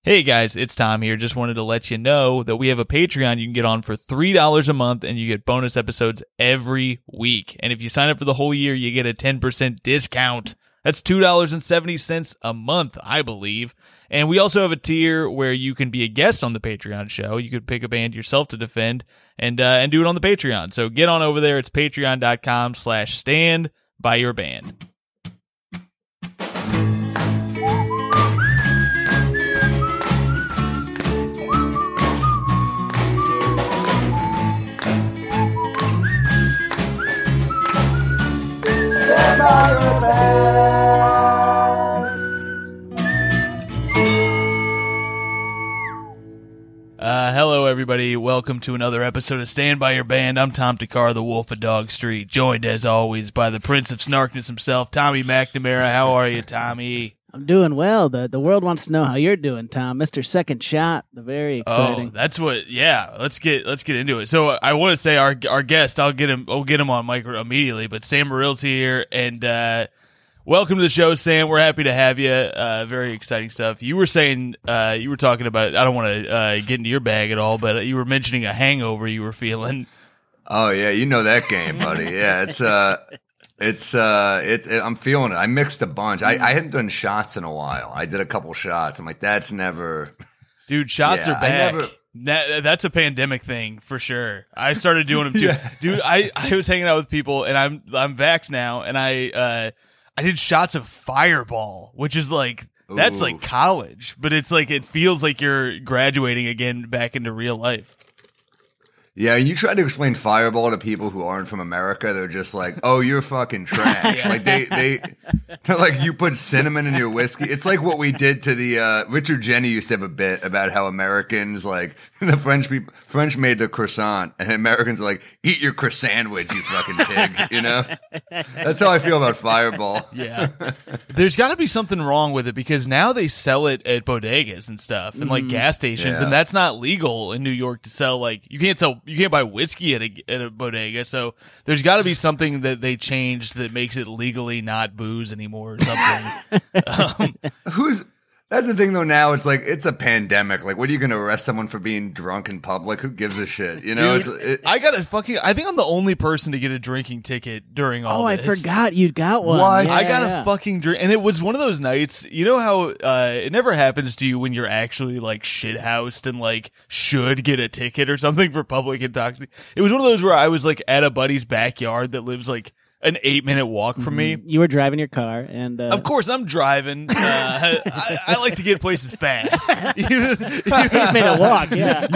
Hey guys, it's Tom here. Just wanted to let you know that we have a Patreon you can get on for $3 a month and you get bonus episodes every week. And if you sign up for the whole year, you get a 10% discount. That's $2.70 a month, I believe. And we also have a tier where you can be a guest on the Patreon show. You could pick a band yourself to defend and do it on the Patreon. So get on over there. It's patreon.com/standbyyourband. Hello, everybody. Welcome to another episode of Stand By Your Band. I'm Tom Takar, the Wolf of Dog Street, joined as always by the Prince of Snarkness himself, Tommy McNamara. How are you, Tommy? I'm doing well. The world wants to know how you're doing, Tom. Mr. Second Shot, the very exciting. Oh, that's what. Yeah, let's get into it. So I want to say our guest. I'll get him on mic immediately. But Sam Morrill's here, and welcome to the show, Sam. We're happy to have you. Very exciting stuff. You were saying you were talking about. I don't want to get into your bag at all, but you were mentioning a hangover you were feeling. Oh yeah, you know that game, buddy. Yeah, I'm feeling it. I mixed a bunch. I hadn't done shots in a while. I did a couple shots. I'm like, that's never. Dude, shots are back. That's a pandemic thing for sure. I started doing them too. Yeah. Dude, I was hanging out with people, and I'm vaxxed now, and I did shots of Fireball, which is like, that's like college, but it's like, it feels like you're graduating again back into real life. Yeah, you try to explain Fireball to people who aren't from America, they're just like, "Oh, you're fucking trash." Yeah. Like they're like, you put cinnamon in your whiskey. It's like what we did to the Richard Jenny used to have a bit about how Americans, like the French made the croissant, and Americans are like, "Eat your croissant, you fucking pig." You know, that's how I feel about Fireball. Yeah, there's got to be something wrong with it because now they sell it at bodegas and stuff and like gas stations, and that's not legal in New York to sell. Like you can't buy whiskey at a bodega, so there's got to be something that they changed that makes it legally not booze anymore or something. That's the thing though. Now it's like it's a pandemic. Like, what are you going to arrest someone for being drunk in public? Who gives a shit? You know, dude, I think I'm the only person to get a drinking ticket during all this. I forgot you got one. What? Yeah, I got a fucking drink, and it was one of those nights. You know how it never happens to you when you're actually like shithoused and like should get a ticket or something for public intoxication. It was one of those where I was like at a buddy's backyard that lives like an 8-minute walk from me. You were driving your car, and of course I'm driving. I like to get places fast. 8-minute walk. Yeah,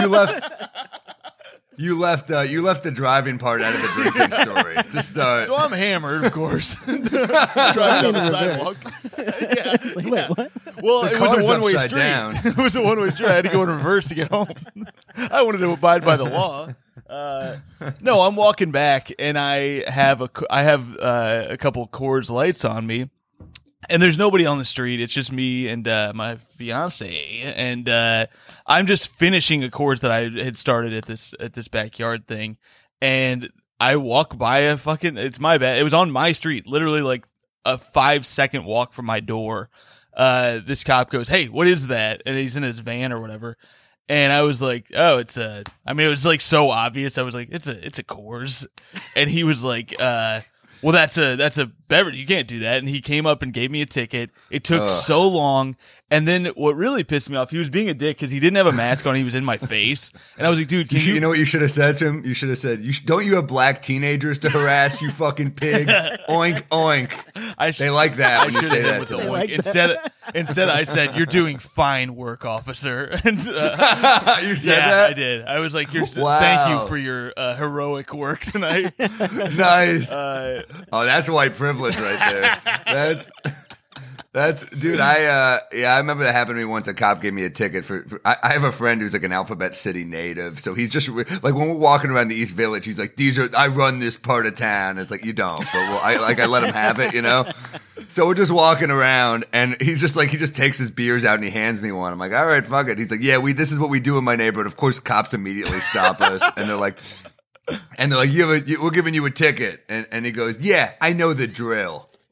You left the driving part out of the drinking story to start. So I'm hammered, of course. Driving down the sidewalk. Like, wait, what? Well, The it was a car's one-way upside street. down. It was a one-way street. I had to go in reverse to get home. I wanted to abide by the law. No, I'm walking back, and I have a couple Coors Lights on me, and there's nobody on the street. It's just me and my fiance, and I'm just finishing a Coors that I had started at this backyard thing, and I walk by it's my bad. It was on my street, literally like a 5-second walk from my door. This cop goes, "Hey, what is that?" And he's in his van or whatever. And I was like, "Oh, it was like so obvious." I was like, it's a Coors." And he was like, "Well, that's a beverage. You can't do that." And he came up and gave me a ticket. It took so long. And then what really pissed me off, he was being a dick because he didn't have a mask on. He was in my face. And I was like, dude, you know what you should have said to him? You should have said, don't you have black teenagers to harass, you fucking pig? Oink, oink. They like that when you say that to them. Like instead, I said, "You're doing fine work, officer." And, you said that? I did. I was like, Wow. Thank you for your heroic work tonight. Nice. That's white privilege right there. That's dude. I remember that happened to me once. A cop gave me a ticket for I have a friend who's like an Alphabet City native, so he's just like when we're walking around the East Village, he's like, I run this part of town. It's like, you don't, but I let him have it, you know. So we're just walking around, and he just takes his beers out and he hands me one. I'm like, all right, fuck it. He's like, yeah, this is what we do in my neighborhood. Of course, cops immediately stop us, and they're like, we're giving you a ticket, and he goes, yeah, I know the drill.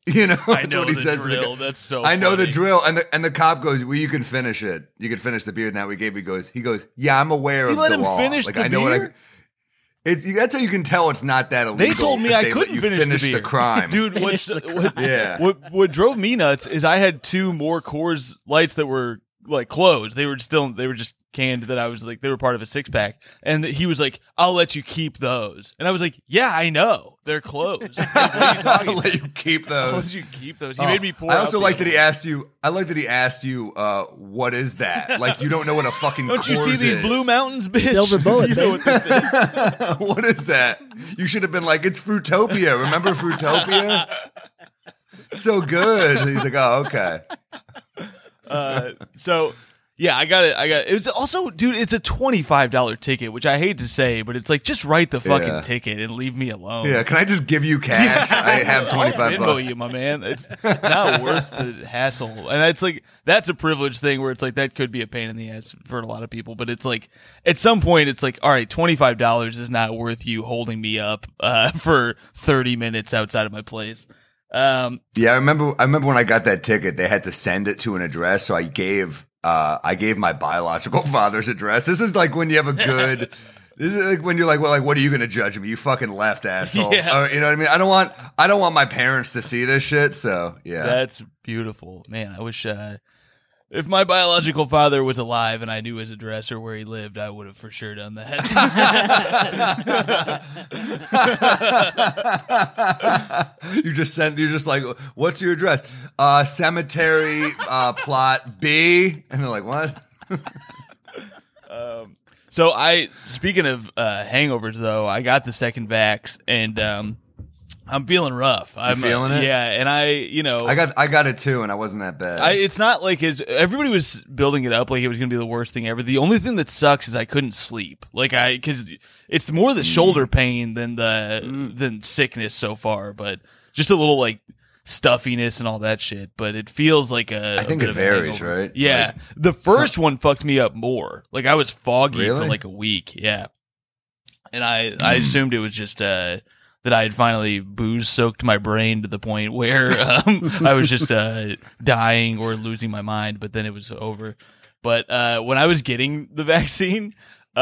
You know, I that's know what he the says to the drill. guy. That's so I know the funny. drill, and the cop goes, "Well, you can finish it. You can finish the beer." And that we gave. He goes, "Yeah, I'm aware You of let the him law. finish like the I know beer? what that's how you can tell it's not that illegal. They told me if I they let couldn't you finish the beer. crime, Dude, Finish the crime. Yeah. what drove me nuts is I had 2 more Coors Lights that were like closed. They were just canned that I was like, they were part of a 6-pack. And he was like, I'll let you keep those. And I was like, yeah, I know. They're closed. Like, what are you talking I'll about? let you keep I'll those. let you keep those. He made me pour I out also the like other that he one. asked you. I like that he asked you, what is that? Like you don't know what a fucking. Don't you see Coors these is. Blue Mountains, bitch? Silver bullet, You know what this is. What is that? You should have been like, it's Fruitopia. Remember Fruitopia? So good. He's like, oh, okay. So yeah, I got it. It was also, dude, it's a $25 ticket, which I hate to say, but it's like, just write the fucking Yeah. ticket and leave me alone. Yeah, can I just give you cash? I have I'll 25 Venmo bucks. you, my man. It's not worth the hassle. And it's like, that's a privilege thing where it's like, that could be a pain in the ass for a lot of people. But it's like, at some point, it's like, all right, $25 is not worth you holding me up for 30 minutes outside of my place. Yeah, I remember when I got that ticket, they had to send it to an address, so I gave my biological father's address. This is like when you have a good. This is like when you're like, well, like, what are you going to judge me? You fucking left, asshole. Yeah. Or, you know what I mean? I don't want my parents to see this shit. So yeah, That's beautiful. Man, I wish if my biological father was alive and I knew his address or where he lived, I would have for sure done that. you're just like, what's your address? Cemetery plot B, and they're like, what? So speaking of hangovers though, I got the second vax and I'm feeling rough. I'm feeling it? Yeah, and I got it too, and I wasn't that bad. it's not like everybody was building it up like it was going to be the worst thing ever. The only thing that sucks is I couldn't sleep. Like because it's more the shoulder pain than sickness so far, but just a little like stuffiness and all that shit. But it feels like I think bit it of a varies, hangover. right? Yeah, the first one fucked me up more. Like I was foggy for Really? like a week. Yeah, and I assumed it was just that I had finally booze soaked my brain to the point where I was just dying or losing my mind, but then it was over. But when I was getting the vaccine,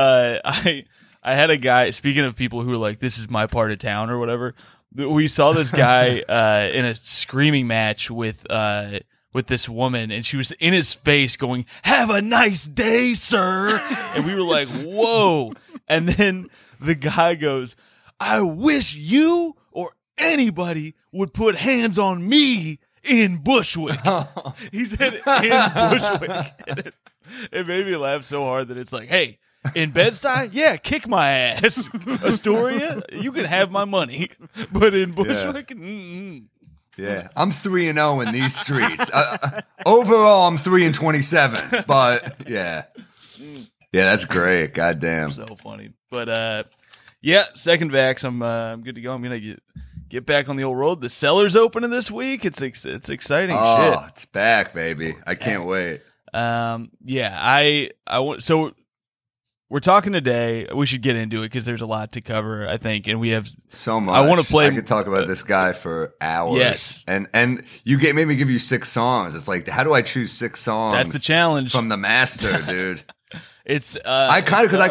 I had a guy, speaking of people who were like, this is my part of town or whatever, we saw this guy in a screaming match with this woman, and she was in his face going, "Have a nice day, sir." And we were like, whoa. And then the guy goes, "I wish you or anybody would put hands on me in Bushwick." He said in Bushwick. And it made me laugh so hard that it's like, hey, in Bed-Stuy, yeah, kick my ass. Astoria, you can have my money. But in Bushwick, mm-mm. Yeah, I'm 3-0 in these streets. Overall, I'm 3-27. But yeah, that's great. Goddamn. So funny. But yeah, second vax. I'm good to go. I'm gonna get back on the old road. The cellar's opening this week. It's exciting Oh, it's back, baby. I can't wait. shit. Yeah, I want. So we're talking today. We should get into it because there's a lot to cover, I think, and we have So much. I wanna play- I could talk about this guy for hours. Yes. and made me give you 6 songs. It's like, how do I choose 6 songs? That's the challenge. from the master, dude. It's I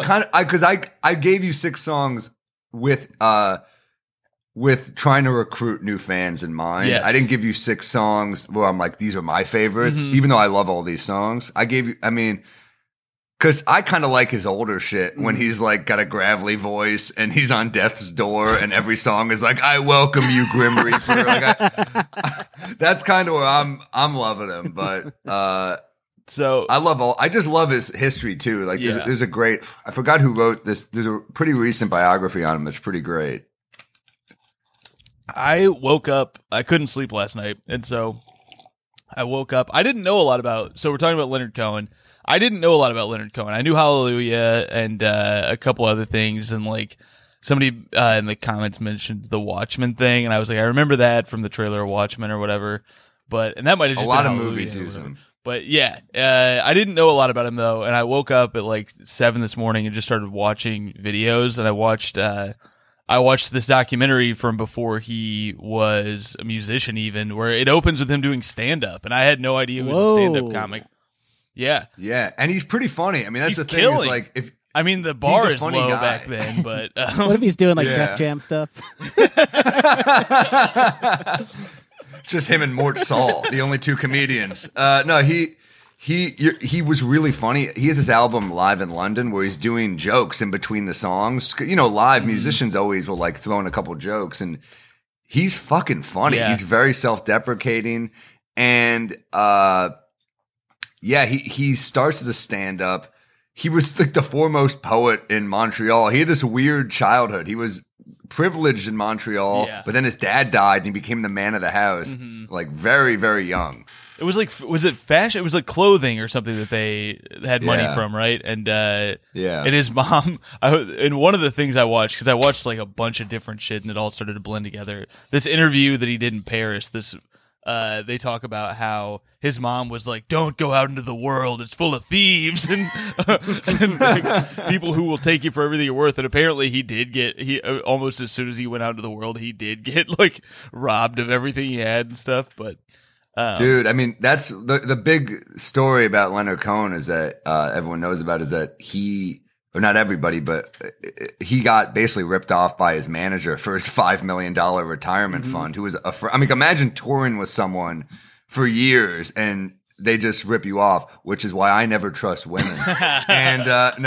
gave you 6 songs with trying to recruit new fans in mind. Yes. I didn't give you 6 songs where I'm like, these are my favorites, Mhm. even though I love all these songs. I gave you, because I kind of like his older shit when he's like got a gravelly voice and he's on death's door and every song is like, "I welcome you, Grim Reaper." That's kind of where I'm loving him. But so I just love his history too. Like Yeah. there's a great, I forgot who wrote this. There's a pretty recent biography on him. It's pretty great. I woke up. I couldn't sleep last night, and so I woke up. I didn't know a lot about. So we're talking about Leonard Cohen. I didn't know a lot about Leonard Cohen. I knew Hallelujah and a couple other things, and like somebody in the comments mentioned the Watchmen thing, and I was like, I remember that from the trailer of Watchmen or whatever. And that might have A just lot been of Hallelujah movies or use whatever. him. But yeah, I didn't know a lot about him though, and I woke up at like 7 this morning and just started watching videos, and I watched I watched this documentary from before he was a musician, even where it opens with him doing stand up, and I had no idea he was a stand up comic. Yeah, yeah, and he's pretty funny. I mean, that's he's the thing. killing. Is like if I mean, the bar is funny low guy. back then, but What if he's doing like Def Jam stuff? it's just him and Mort Saul, the only two comedians. No, he was really funny. He has this album Live in London where he's doing jokes in between the songs. You know, live musicians always will like throw in a couple jokes, and he's fucking funny. Yeah. He's very self-deprecating, and he starts as a stand-up. He was like the foremost poet in Montreal. He had this weird childhood. He was privileged in Montreal, but then his dad died and he became the man of the house, like very, very young. it was like, was it fashion? It was like clothing or something that they had money from, right? And and his mom. And one of the things I watched, because I watched like a bunch of different shit, and it all started to blend together. This interview that he did in Paris. They talk about how his mom was like, "Don't go out into the world; it's full of thieves and, and like, people who will take you for everything you're worth." And apparently, he almost as soon as he went out into the world, he did get like robbed of everything he had and stuff. But dude, I mean, that's the big story about Leonard Cohen is that everyone knows about is that or not everybody, but he got basically ripped off by his manager for his $5 million retirement fund. Who was I mean, imagine touring with someone for years and they just rip you off, which is why I never trust women. And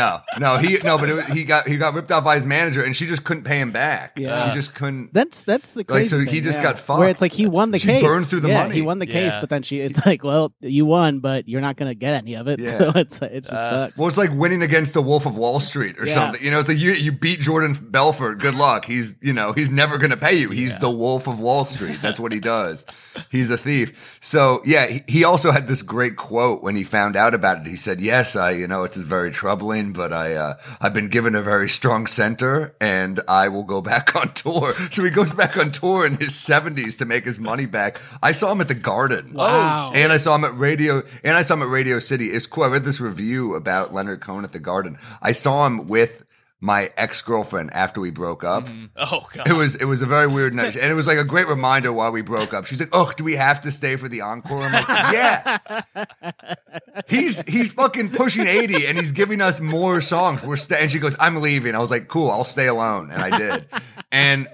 he got ripped off by his manager, and she just couldn't pay him back. Yeah. She just couldn't. That's the crazy so thing, he just got fucked. Where it's like he won the She case. burned through the money. He won the case, Yeah. but then it's like, well, you won, but you're not going to get any of it. Yeah. So it just sucks. Well, it's like winning against the Wolf of Wall Street or something. You know, it's like you beat Jordan Belfort. Good luck. He's never going to pay you. He's the Wolf of Wall Street. That's what he does. He's a thief. So yeah, he also had this great quote when he found out about it. He said, "Yes, it's very troubling, but I've been given a very strong center, and I will go back on tour." So he goes back on tour in his 70s to make his money back. I saw him at the Garden. Wow. And I saw him at Radio City. It's cool. I read this review about Leonard Cohen at the Garden. I saw him with my ex-girlfriend after we broke up. oh god, It was a very weird night. And it was like a great reminder why we broke up. She's like, "Oh, do we have to stay for the encore?" I'm like, "Yeah." He's fucking pushing 80 and he's giving us more songs. And she goes, "I'm leaving." I was like, "Cool, I'll stay alone." And I did. And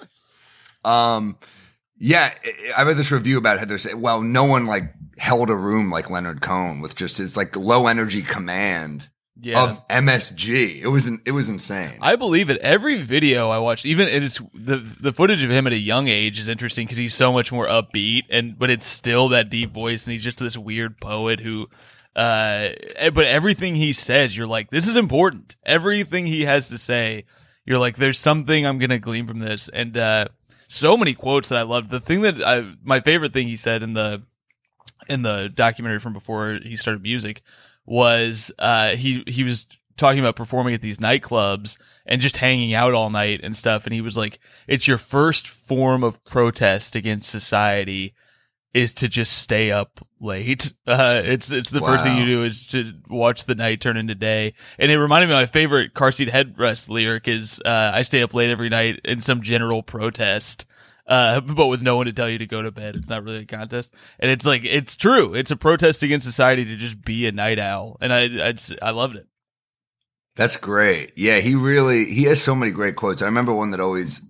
yeah, I read this review about how they're saying, well, no one like held a room like Leonard Cohen with just his like low energy command of MSG. It was insane. I believe it. Every video I watched, even it's the footage of him at a young age is interesting because he's so much more upbeat, but it's still that deep voice, and he's just this weird poet who. But everything he says, you're like, this is important. Everything he has to say, you're like, there's something I'm gonna glean from this, and so many quotes that I loved. The thing that my favorite thing he said in the documentary from before he started music was he was talking about performing at these nightclubs and just hanging out all night and stuff, and he was like, it's your first form of protest against society is to just stay up late. It's the first thing you do is to watch the night turn into day. And it reminded me of my favorite car seat headrest lyric is I stay up late every night in some general protest. But with no one to tell you to go to bed. It's not really a contest. And it's like, it's true. It's a protest against society to just be a night owl. And I loved it. That's great. Yeah, he has so many great quotes. I remember one that always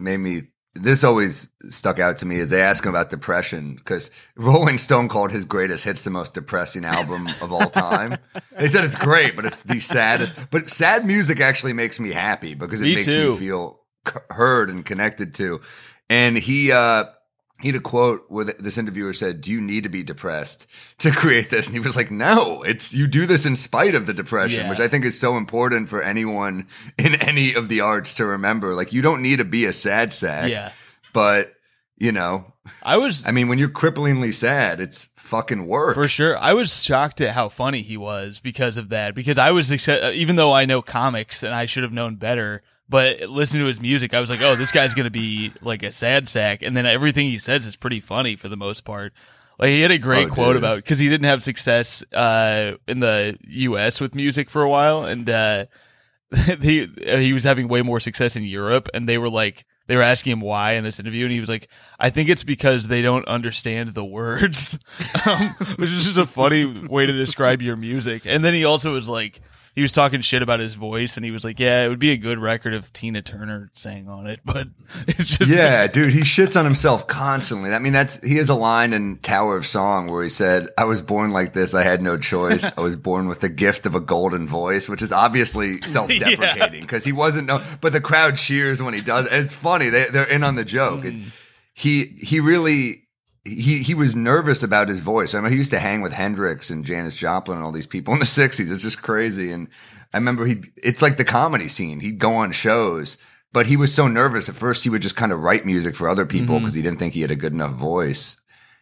stuck out to me is they ask him about depression because Rolling Stone called his greatest hits the most depressing album of all time. They said it's great, but it's the saddest. But sad music actually makes me happy because it makes me feel heard and connected to. And he had a quote where this interviewer said, "Do you need to be depressed to create this?" And he was like, "No, you do this in spite of the depression," which I think is so important for anyone in any of the arts to remember. Like, you don't need to be a sad sack. Yeah. But, when you're cripplingly sad, it's fucking work. For sure. I was shocked at how funny he was because of that. Because I was, even though I know comics and I should have known better, but listening to his music, I was like, oh, this guy's going to be like a sad sack. And then everything he says is pretty funny for the most part. Like, he had a great quote about, because he didn't have success in the US with music for a while. And he was having way more success in Europe. And they were like, they were asking him why in this interview, and he was like, I think it's because they don't understand the words, which is just a funny way to describe your music. And then he also was like, he was talking shit about his voice, and he was like, yeah, it would be a good record if Tina Turner sang on it, but it's just... Yeah, dude, he shits on himself constantly. I mean, he has a line in Tower of Song where he said, I was born like this, I had no choice. I was born with the gift of a golden voice, which is obviously self-deprecating, because he wasn't, but the crowd cheers when he does. And it's funny, they're in on the joke. And he really... He was nervous about his voice. I mean, he used to hang with Hendrix and Janis Joplin and all these people in the 60s. It's just crazy. And I remember it's like the comedy scene. He'd go on shows, but he was so nervous. At first, he would just kind of write music for other people because he didn't think he had a good enough voice.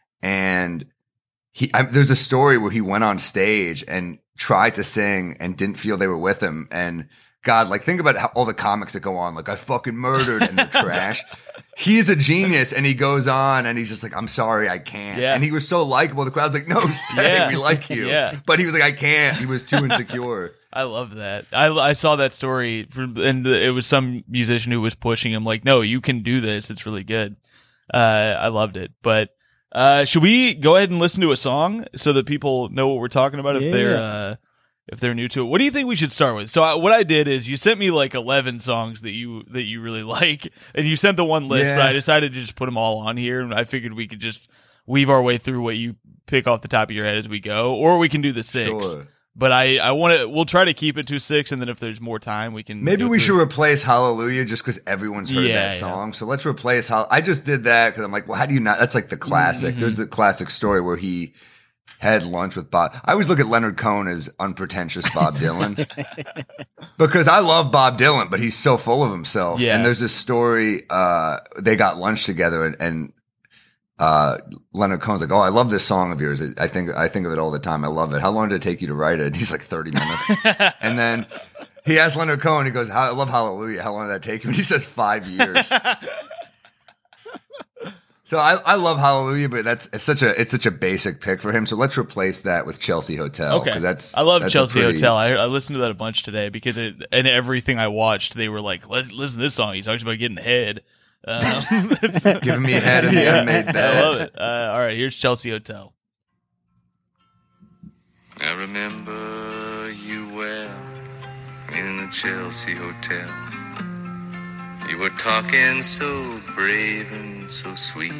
And there's a story where he went on stage and tried to sing and didn't feel they were with him. And God, like, think about all the comics that go on, like, I fucking murdered, and they're trash. He's a genius, and he goes on, and he's just like, I'm sorry, I can't. Yeah. And he was so likable. The crowd's like, no, stay, we like you. Yeah. But he was like, I can't. He was too insecure. I love that. I saw that story, and it was some musician who was pushing him, like, no, you can do this. It's really good. I loved it. But should we go ahead and listen to a song so that people know what we're talking about if they're new to it? What do you think we should start with? So what I did is you sent me like 11 songs that you really like, and you sent the one list, but I decided to just put them all on here, and I figured we could just weave our way through what you pick off the top of your head as we go, or we can do the 6. Sure. But we'll try to keep it to 6, and then if there's more time, we can. Maybe we should replace Hallelujah just because everyone's heard that song. Yeah. So let's replace I just did that because I'm like, well, how do you not? That's like the classic. There's the classic story where he had lunch with Bob. I always look at Leonard Cohen as unpretentious Bob Dylan because I love Bob Dylan, but he's so full of himself. Yeah. And there's this story, they got lunch together and Leonard Cohen's like, oh, I love this song of yours. I think of it all the time. I love it. How long did it take you to write it? And he's like 30 minutes. And then he asked Leonard Cohen, he goes, I love Hallelujah. How long did that take you? And he says 5 years. So I love Hallelujah, but it's such a basic pick for him. So let's replace that with Chelsea Hotel. Okay, I love Chelsea Hotel. I listened to that a bunch today because and everything I watched, they were like, listen to this song. He talks about getting head, giving me head in the unmade bed. I love it. All right, here's Chelsea Hotel. I remember you well in the Chelsea Hotel. You were talking so brave and so sweet,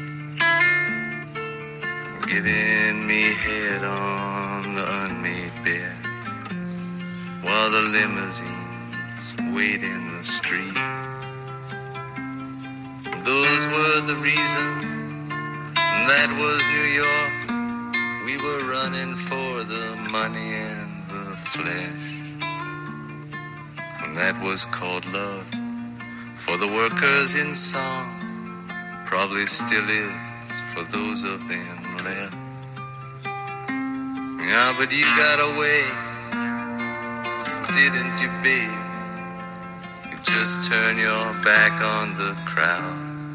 giving me head on the unmade bed while the limousines wait in the street. Those were the reasons, that was New York. We were running for the money and the flesh, and that was called love. For the workers in song, probably still is for those of them left. Yeah, but you got away, didn't you, babe? You just turn your back on the crowd.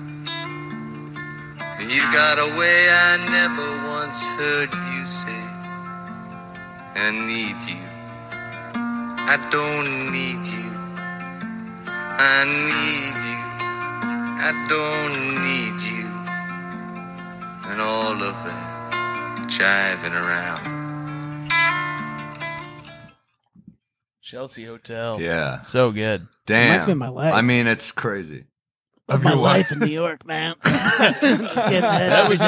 You got away, I never once heard you say, I need you, I don't need you. I need you, I don't need you, and all of that jiving around. Chelsea Hotel. Yeah. So good. Damn. Reminds me of my life. I mean, it's crazy. Of my life in New York, man. Just kidding. That was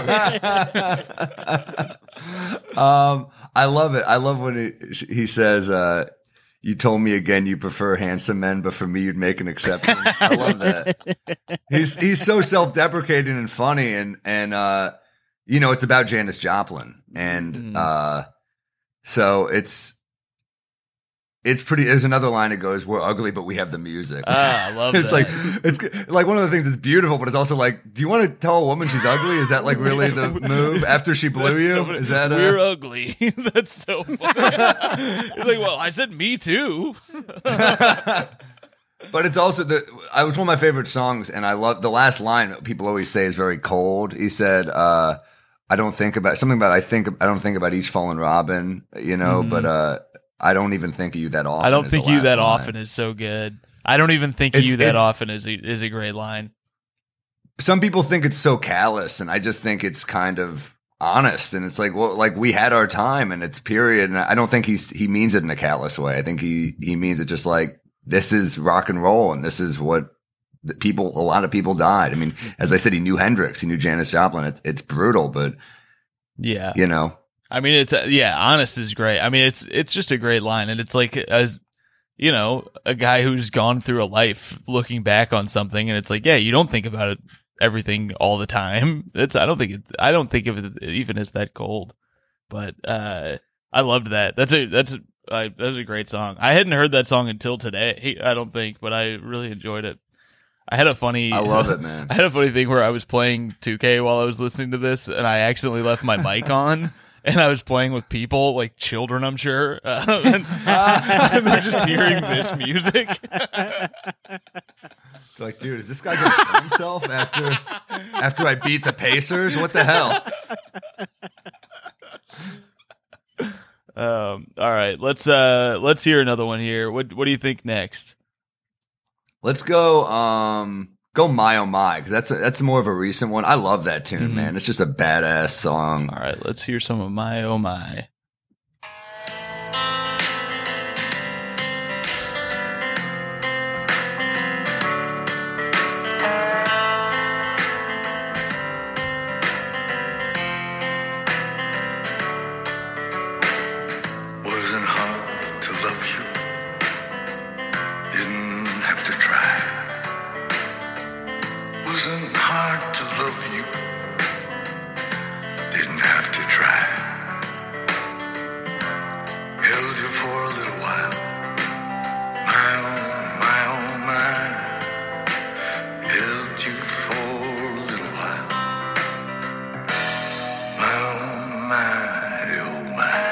New York. I love it. I love when he says, you told me again you prefer handsome men, but for me you'd make an exception. I love that. He's so self-deprecating and funny, and it's about Janis Joplin, and so it's pretty. There's another line that goes, "We're ugly, but we have the music." I love it's that. It's like one of the things that's beautiful, but it's also like, do you want to tell a woman she's ugly? Is that like really the move after she blew you? So Is that we're ugly? That's so funny. It's like, well, I said me too. But it's also it was one of my favorite songs, and I love the last line. People always say is very cold. He said, "I don't think about each fallen robin, but." I don't even think of you that often. I don't think you that often is so good. I don't even think of you that it's- often is a great line. Some people think it's so callous, and I just think it's kind of honest. And it's like, well, like we had our time and it's period. And I don't think he means it in a callous way. I think he means it just like, this is rock and roll, and this is what a lot of people died. I mean, as I said, he knew Hendrix, he knew Janis Joplin. It's brutal, but yeah, you know, I mean, it's honest is great. I mean, it's just a great line, and it's like, as you know, a guy who's gone through a life looking back on something, and it's like, yeah, you don't think about it everything all the time. I don't think of it even as that cold, but I loved that. That's a great song. I hadn't heard that song until today, I don't think, but I really enjoyed it. I love it, man. I had a funny thing where I was playing 2K while I was listening to this, and I accidentally left my mic on, and I was playing with people, like children, I'm sure, and they're just hearing this music. It's like, dude, is this guy going to kill himself after I beat the Pacers? What the hell? All right, let's hear another one here. What do you think next? Let's go My Oh My, because that's more of a recent one. I love that tune, man. It's just a badass song. All right, let's hear some of My Oh My. Wasn't hard to love you. Didn't have to try. Wasn't hard to love you. Didn't have to try. Held you for a little while. My oh my. Held you for a little while. My oh my, oh my.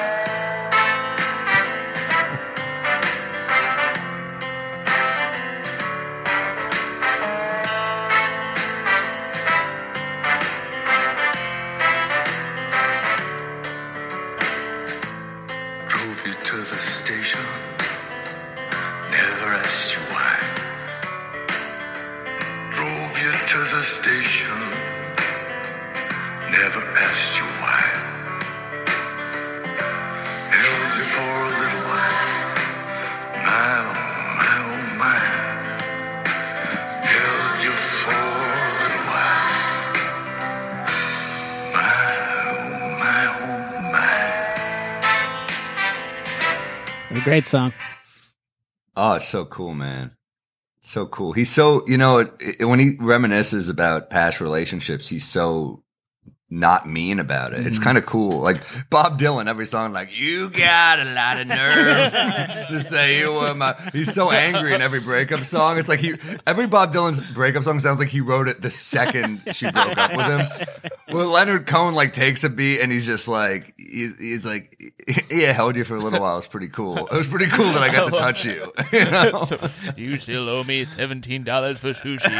Drove you to the station, never asked you why. Drove you to the station, never asked you why. Held you for a little while, my oh my. Held you for a little while, my oh my. It's a great song. Oh, it's so cool, man. So cool. He's so, you know, when he reminisces about past relationships, he's so not mean about it. It's kind of cool. Like Bob Dylan, every song, like, you got a lot of nerve to say you were my. He's so angry in every breakup song. It's like every Bob Dylan's breakup song sounds like he wrote it the second she broke up with him. Well, Leonard Cohen like takes a beat and he's just like, he's like, yeah, held you for a little while. It was pretty cool. It was pretty cool that I got to touch you. You know? So, you still owe me $17 for sushi.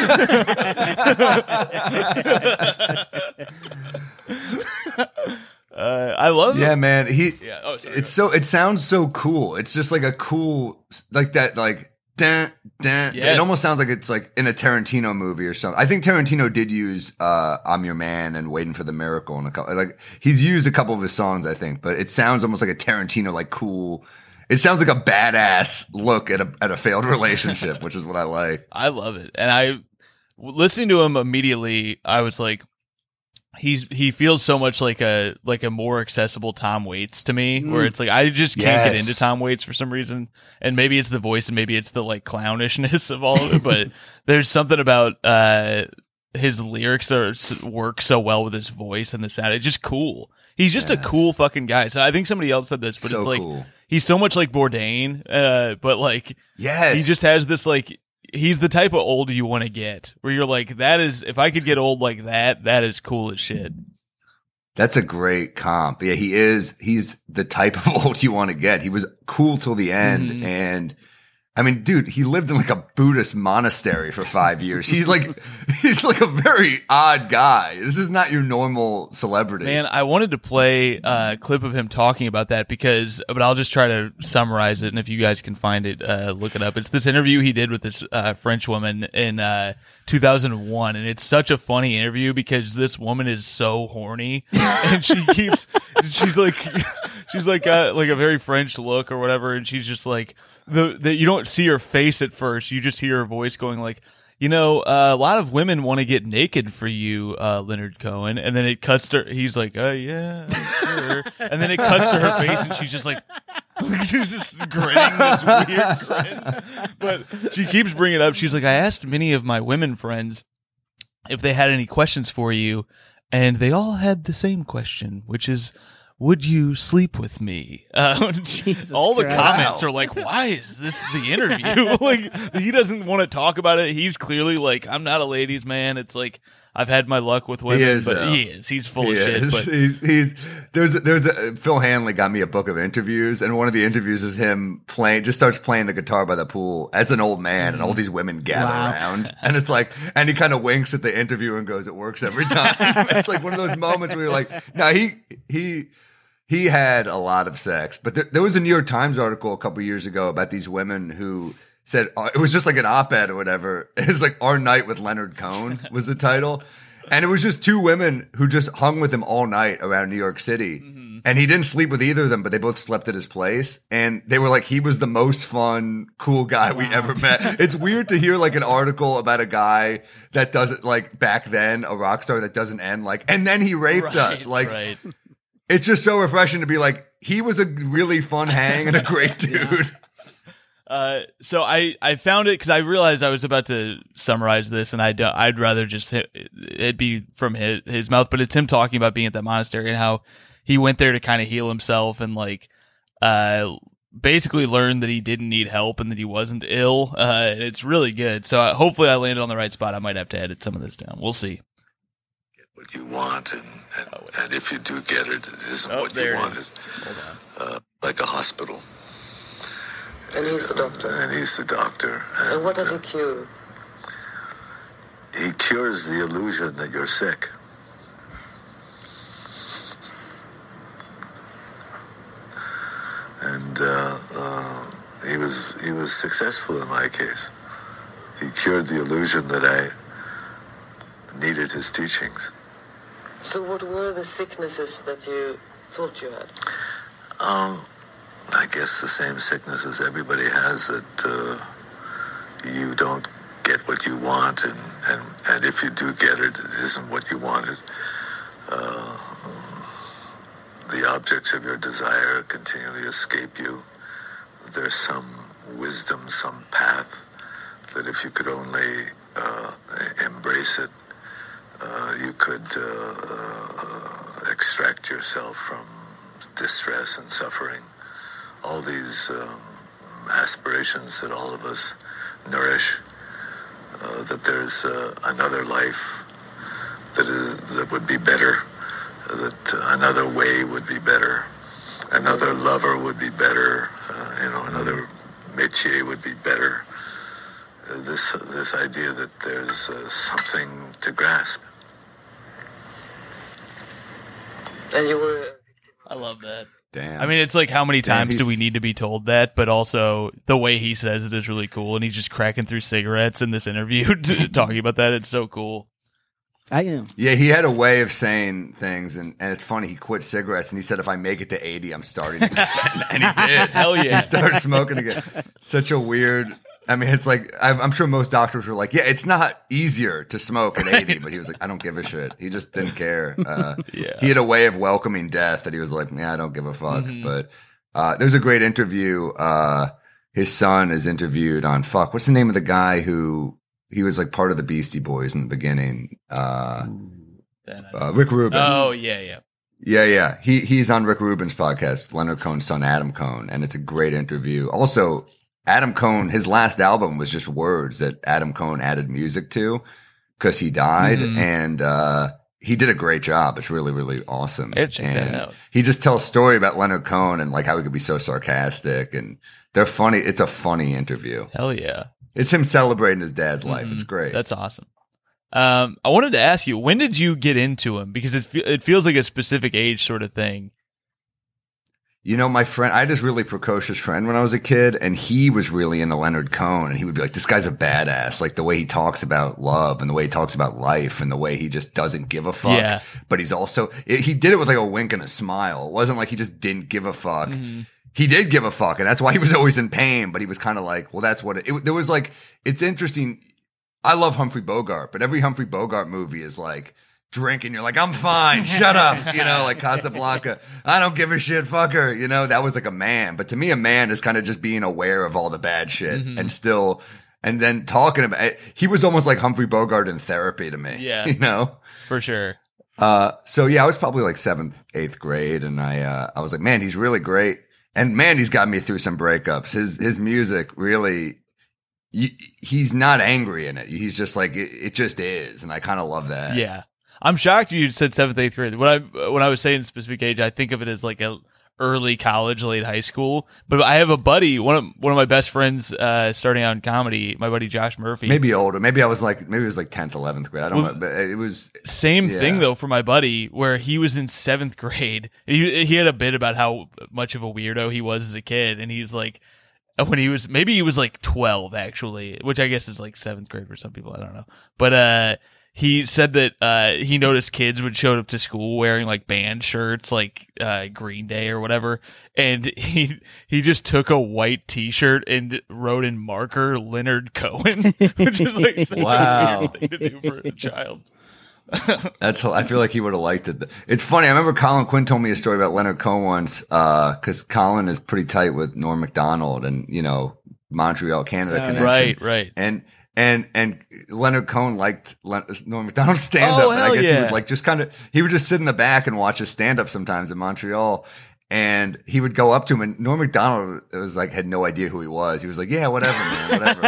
I love it. Yeah, man. Yeah. Oh, sorry. It sounds so cool. It's just like a cool, like that, like, dun, dun. Yes. It almost sounds like it's like in a Tarantino movie or something. I think Tarantino did use I'm Your Man and Waiting for the Miracle and a couple, like he's used a couple of his songs, I think, but it sounds almost like a Tarantino, like cool. It sounds like a badass look at a failed relationship, which is what I like. I love it. And listening to him immediately, I was like, he feels so much like a more accessible Tom Waits to me, where it's like I just can't get into Tom Waits for some reason, and maybe it's the voice and maybe it's the like clownishness of all of it, but there's something about his lyrics work so well with his voice and the sound. It's just cool. He's just a cool fucking guy. So I think somebody else said this, but So it's like cool. he's so much like Bourdain, but like he just has this like. He's the type of old you want to get, where you're like, that is, if I could get old like that, that is cool as shit. That's a great comp. Yeah, he is. He's the type of old you want to get. He was cool till the end, and I mean, dude, he lived in like a Buddhist monastery for 5 years. He's like a very odd guy. This is not your normal celebrity. Man, I wanted to play a clip of him talking about that but I'll just try to summarize it. And if you guys can find it, look it up. It's this interview he did with this French woman in 2001. And it's such a funny interview because this woman is so horny and she's like got like a very French look or whatever. And she's just like, you don't see her face at first. You just hear her voice going like, a lot of women want to get naked for you, Leonard Cohen. And then it cuts to, he's like, oh yeah, sure. And then it cuts to her face and she's just like, she's just grinning this weird grin. But she keeps bringing it up. She's like, I asked many of my women friends if they had any questions for you. And they all had the same question, which is, would you sleep with me? Jesus all the Christ. comments are like, why is this the interview? Like, he doesn't want to talk about it. He's clearly like, I'm not a ladies' man. It's like, I've had my luck with women, He is, but though. he is. He's full He of shit. is. But There's a Phil Hanley got me a book of interviews, and one of the interviews is him starts playing the guitar by the pool as an old man, and all these women gather Wow. around, and it's like, and he kind of winks at the interviewer and goes, "It works every time." It's like one of those moments where you're like, "No, he had a lot of sex." But there was a New York Times article a couple years ago about these women who said it was just like an op-ed or whatever. It was like "Our Night with Leonard Cohen" was the title. And it was just two women who just hung with him all night around New York City. Mm-hmm. And he didn't sleep with either of them, but they both slept at his place. And they were like, he was the most fun, cool guy we ever met. It's weird to hear like an article about a guy that doesn't like back then, a rock star that doesn't end like, and then he raped us. Like, right. It's just so refreshing to be like, he was a really fun hang and a great dude. So I found it because I realized I was about to summarize this, and I'd rather just it be from his mouth. But it's him talking about being at that monastery and how he went there to kind of heal himself and like basically learned that he didn't need help and that he wasn't ill. And it's really good. So hopefully I landed on the right spot. I might have to edit some of this down. We'll see. Get what you want, and if you do get it, it isn't what you wanted. Hold on. Like a hospital. And he's the doctor. And he's the doctor. And what does he cure? He cures the illusion that you're sick. And he was successful in my case. He cured the illusion that I needed his teachings. So what were the sicknesses that you thought you had? I guess the same sicknesses everybody has, that you don't get what you want, and if you do get it, it isn't what you wanted. The objects of your desire continually escape you. There's some wisdom, some path that if you could only embrace it, you could extract yourself from distress and suffering. All these aspirations that all of us nourish, that there's another life that would be better, that another way would be better, another lover would be better, another métier would be better. This idea that there's something to grasp. And you were... I love that. Damn. I mean, it's like, how many times do he's- we need to be told that? But also, the way he says it is really cool, and he's just cracking through cigarettes in this interview, talking about that. It's so cool. I am. Yeah, he had a way of saying things, and it's funny. He quit cigarettes, and he said, "If I make it to 80, I'm starting again." And he did. Hell yeah. He started smoking again. Such a weird. I mean, it's like I'm sure most doctors were like, "Yeah, it's not easier to smoke at 80," but he was like, "I don't give a shit." He just didn't care. Yeah. He had a way of welcoming death that he was like, "Yeah, I don't give a fuck." But there's a great interview. His son is interviewed on what's the name of the guy who he was like part of the Beastie Boys in the beginning? Rick Rubin. Oh, yeah. Yeah. He's on Rick Rubin's podcast, Leonard Cohen's son, Adam Cohen, and it's a great interview. Also, Adam Cohen, his last album was just words that Adam Cohen added music to because he died. And he did a great job. It's really, really awesome. Yeah, check that out. He just tells a story about Leonard Cohen and like how he could be so sarcastic, and they're funny. It's a funny interview. Hell yeah. It's him celebrating his dad's life. It's great. That's awesome. I wanted to ask you, when did you get into him? Because it feels like a specific age sort of thing. You know, my friend, I had this really precocious friend when I was a kid, and he was really into Leonard Cohen, and he would be like, this guy's a badass. Like the way he talks about love and the way he talks about life and the way he just doesn't give a fuck. Yeah. But he's also, he did it with like a wink and a smile. It wasn't like he just didn't give a fuck. Mm-hmm. He did give a fuck, and that's why he was always in pain, but he was kind of like, well, that's what there was like, it's interesting. I love Humphrey Bogart, but every Humphrey Bogart movie is like, drinking, you're like, I'm fine, shut up, you know, like Casablanca, I don't give a shit, fucker, you know, that was like a man. But to me, a man is kind of just being aware of all the bad shit and still, and then talking about it. He was almost like Humphrey Bogart in therapy to me, you know, for sure. So yeah, I was probably like 7th, 8th grade, and I was like, man, he's really great, and man, he's got me through some breakups. His music really. He's not angry in it. He's just like it just is, and I kind of love that. Yeah. I'm shocked you said 7th, 8th grade. When I was saying specific age, I think of it as like a early college, late high school. But I have a buddy, one of my best friends, starting out in comedy, my buddy Josh Murphy. Maybe older. Maybe it was like 10th, 11th grade. I don't know. But it was same thing though for my buddy, where he was in 7th grade. He had a bit about how much of a weirdo he was as a kid, and he's like, when he was like 12 actually, which I guess is like 7th grade for some people. I don't know, but he said that he noticed kids would show up to school wearing like band shirts, like Green Day or whatever, and he just took a white T-shirt and wrote in marker Leonard Cohen, which is like such a weird thing to do for a child. I feel like he would have liked it. It's funny. I remember Colin Quinn told me a story about Leonard Cohen once, because Colin is pretty tight with Norm Macdonald and, you know, Montreal, Canada connection. Right. And Leonard Cohen liked Norm Macdonald's stand up. Oh, hell I guess yeah. he would he would just sit in the back and watch his stand up sometimes in Montreal. And he would go up to him, and Norm Macdonald was like, had no idea who he was. He was like, yeah, whatever, man, whatever.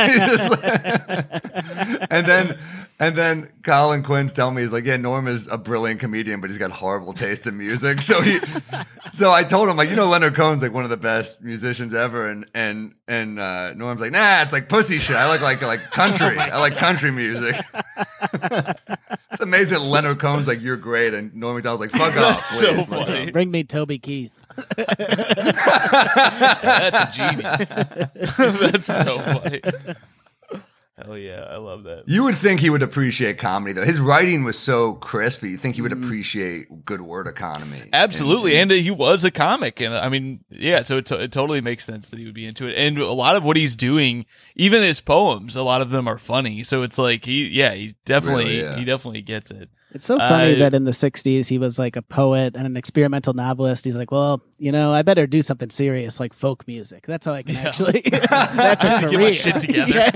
Like, and then Colin Quinn's telling me, he's like, yeah, Norm is a brilliant comedian, but he's got horrible taste in music. So I told him, like, you know, Leonard Cohen's like one of the best musicians ever. And Norm's like, nah, it's like pussy shit. I like country. I like country music. It's amazing that Leonard Cohen's like, you're great. And Norm Macdonald's like, fuck off. That's please, so fuck funny. off. Bring me Toby Keith. That's a genius. That's so funny. Hell yeah, I love that. You would think he would appreciate comedy, though. His writing was so crisp. You think he would appreciate good word economy. Absolutely, and he was a comic, and I mean, yeah. So it totally makes sense that he would be into it. And a lot of what he's doing, even his poems, a lot of them are funny. So it's like he definitely gets it. It's so funny that in the 60s he was like a poet and an experimental novelist. He's like, well, you know, I better do something serious like folk music. That's how I can actually. That's a Get career. my shit together.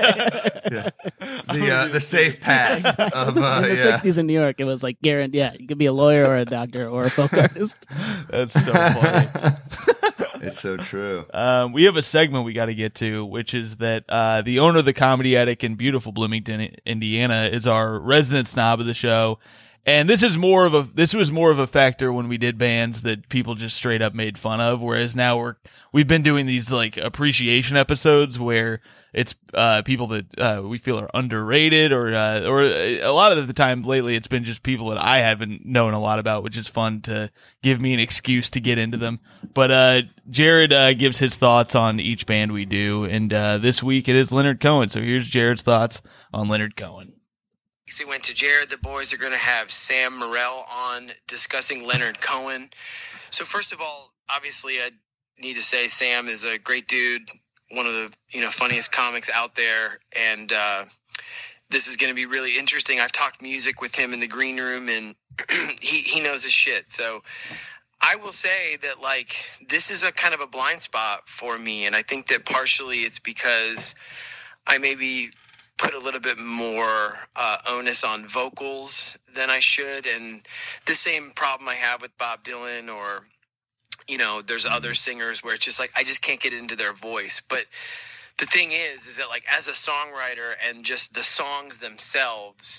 The safe path of In the 60s in New York, it was like, guaranteed. Yeah, you could be a lawyer or a doctor or a folk artist. That's so funny. It's so true. We have a segment we got to get to, which is that the owner of the Comedy Attic in beautiful Bloomington, Indiana, is our resident snob of the show. And this was more of a factor when we did bands that people just straight up made fun of. Whereas now we've been doing these like appreciation episodes where it's people that we feel are underrated, or a lot of the time lately it's been just people that I haven't known a lot about, which is fun to give me an excuse to get into them. But Jared gives his thoughts on each band we do, and this week it is Leonard Cohen. So here's Jared's thoughts on Leonard Cohen. He went to Jared. The boys are going to have Sam Morrell on discussing Leonard Cohen. So first of all, obviously I need to say Sam is a great dude, one of the funniest comics out there, and this is going to be really interesting. I've talked music with him in the green room, and he knows his shit. So I will say that like this is a kind of a blind spot for me, and I think that partially it's because I maybe put a little bit more onus on vocals than I should, and the same problem I have with Bob Dylan, or there's other singers where it's just like I just can't get into their voice. But the thing is that like as a songwriter and just the songs themselves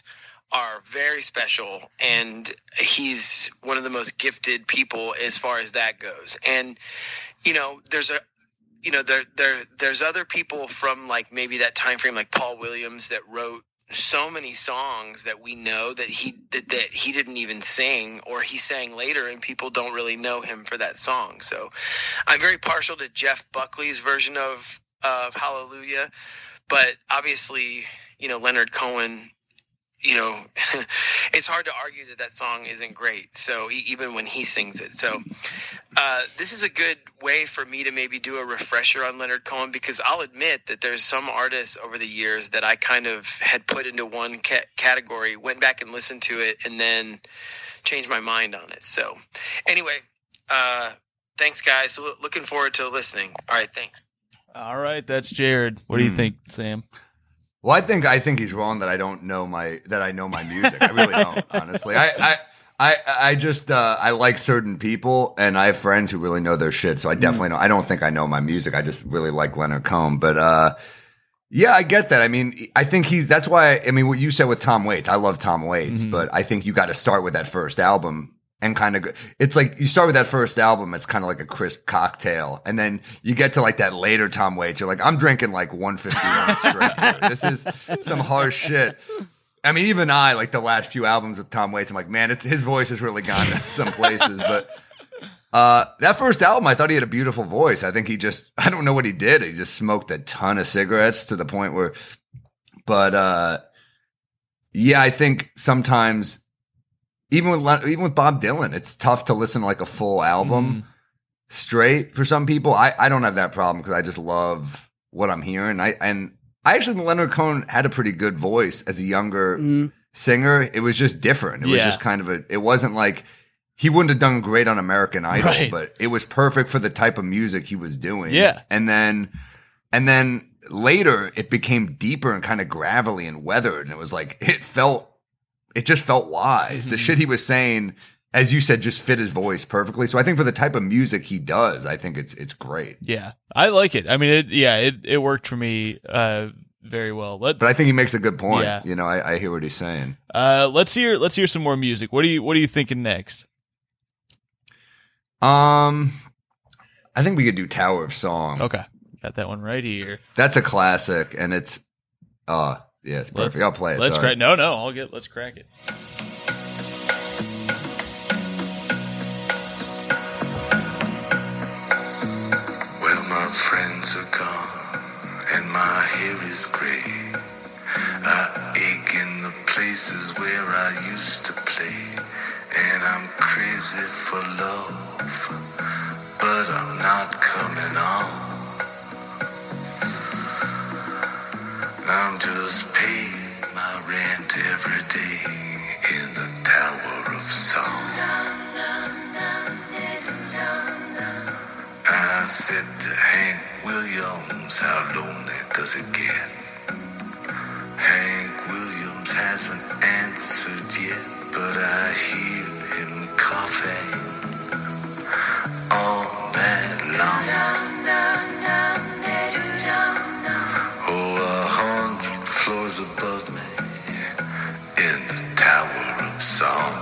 are very special, and he's one of the most gifted people as far as that goes. And there's other people from like maybe that time frame, like Paul Williams, that wrote so many songs that we know that he didn't even sing, or he sang later and people don't really know him for that song. So I'm very partial to Jeff Buckley's version of Hallelujah, but obviously, Leonard Cohen, it's hard to argue that song isn't great. So even when he sings it. So this is a good way for me to maybe do a refresher on Leonard Cohen, because I'll admit that there's some artists over the years that I kind of had put into one category, went back and listened to it, and then changed my mind on it. So anyway, thanks guys. Looking forward to listening. All right. Thanks. All right. That's Jared. What do you think, Sam? Well, I think he's wrong that I know my music. I really don't, honestly. I just I like certain people, and I have friends who really know their shit. So I definitely know. I don't think I know my music. I just really like Leonard Cohen. But yeah, I get that. I mean, I think that's why. I mean, what you said with Tom Waits, I love Tom Waits, but I think you got to start with that first album. And kind of, it's like you start with that first album, it's kind of like a crisp cocktail. And then you get to like that later Tom Waits, you're like, I'm drinking like 151 straight here. This is some harsh shit. I mean, even like the last few albums with Tom Waits, I'm like, man, his voice has really gone to some places. But that first album, I thought he had a beautiful voice. I think I don't know what he did. He just smoked a ton of cigarettes to the point where, but yeah, I think sometimes, even with Bob Dylan, it's tough to listen to like a full album straight for some people. I don't have that problem because I just love what I'm hearing. I actually think Leonard Cohen had a pretty good voice as a younger singer. It was just different. It was just kind of it wasn't like he wouldn't have done great on American Idol, but it was perfect for the type of music he was doing. Yeah. And then later it became deeper and kind of gravelly and weathered, and it was like it just felt wise. The shit he was saying, as you said, just fit his voice perfectly. So I think for the type of music he does, I think it's great. Yeah, I like it. I mean, it worked for me very well. But I think he makes a good point. Yeah. I hear what he's saying. Let's hear some more music. What are you thinking next? I think we could do Tower of Song. Okay, got that one right here. That's a classic, and it's yeah, it's perfect. I'll play it. Let's crack. No, let's crack it. Well, my friends are gone, and my hair is gray. I ache in the places where I used to play, and I'm crazy for love, but I'm not coming on. I'm just paying my rent every day in the Tower of Song. I said to Hank Williams, how lonely does it get? Hank Williams hasn't answered yet, but I hear him coughing all night long. Oh, 100 floors above me in the Tower of Song.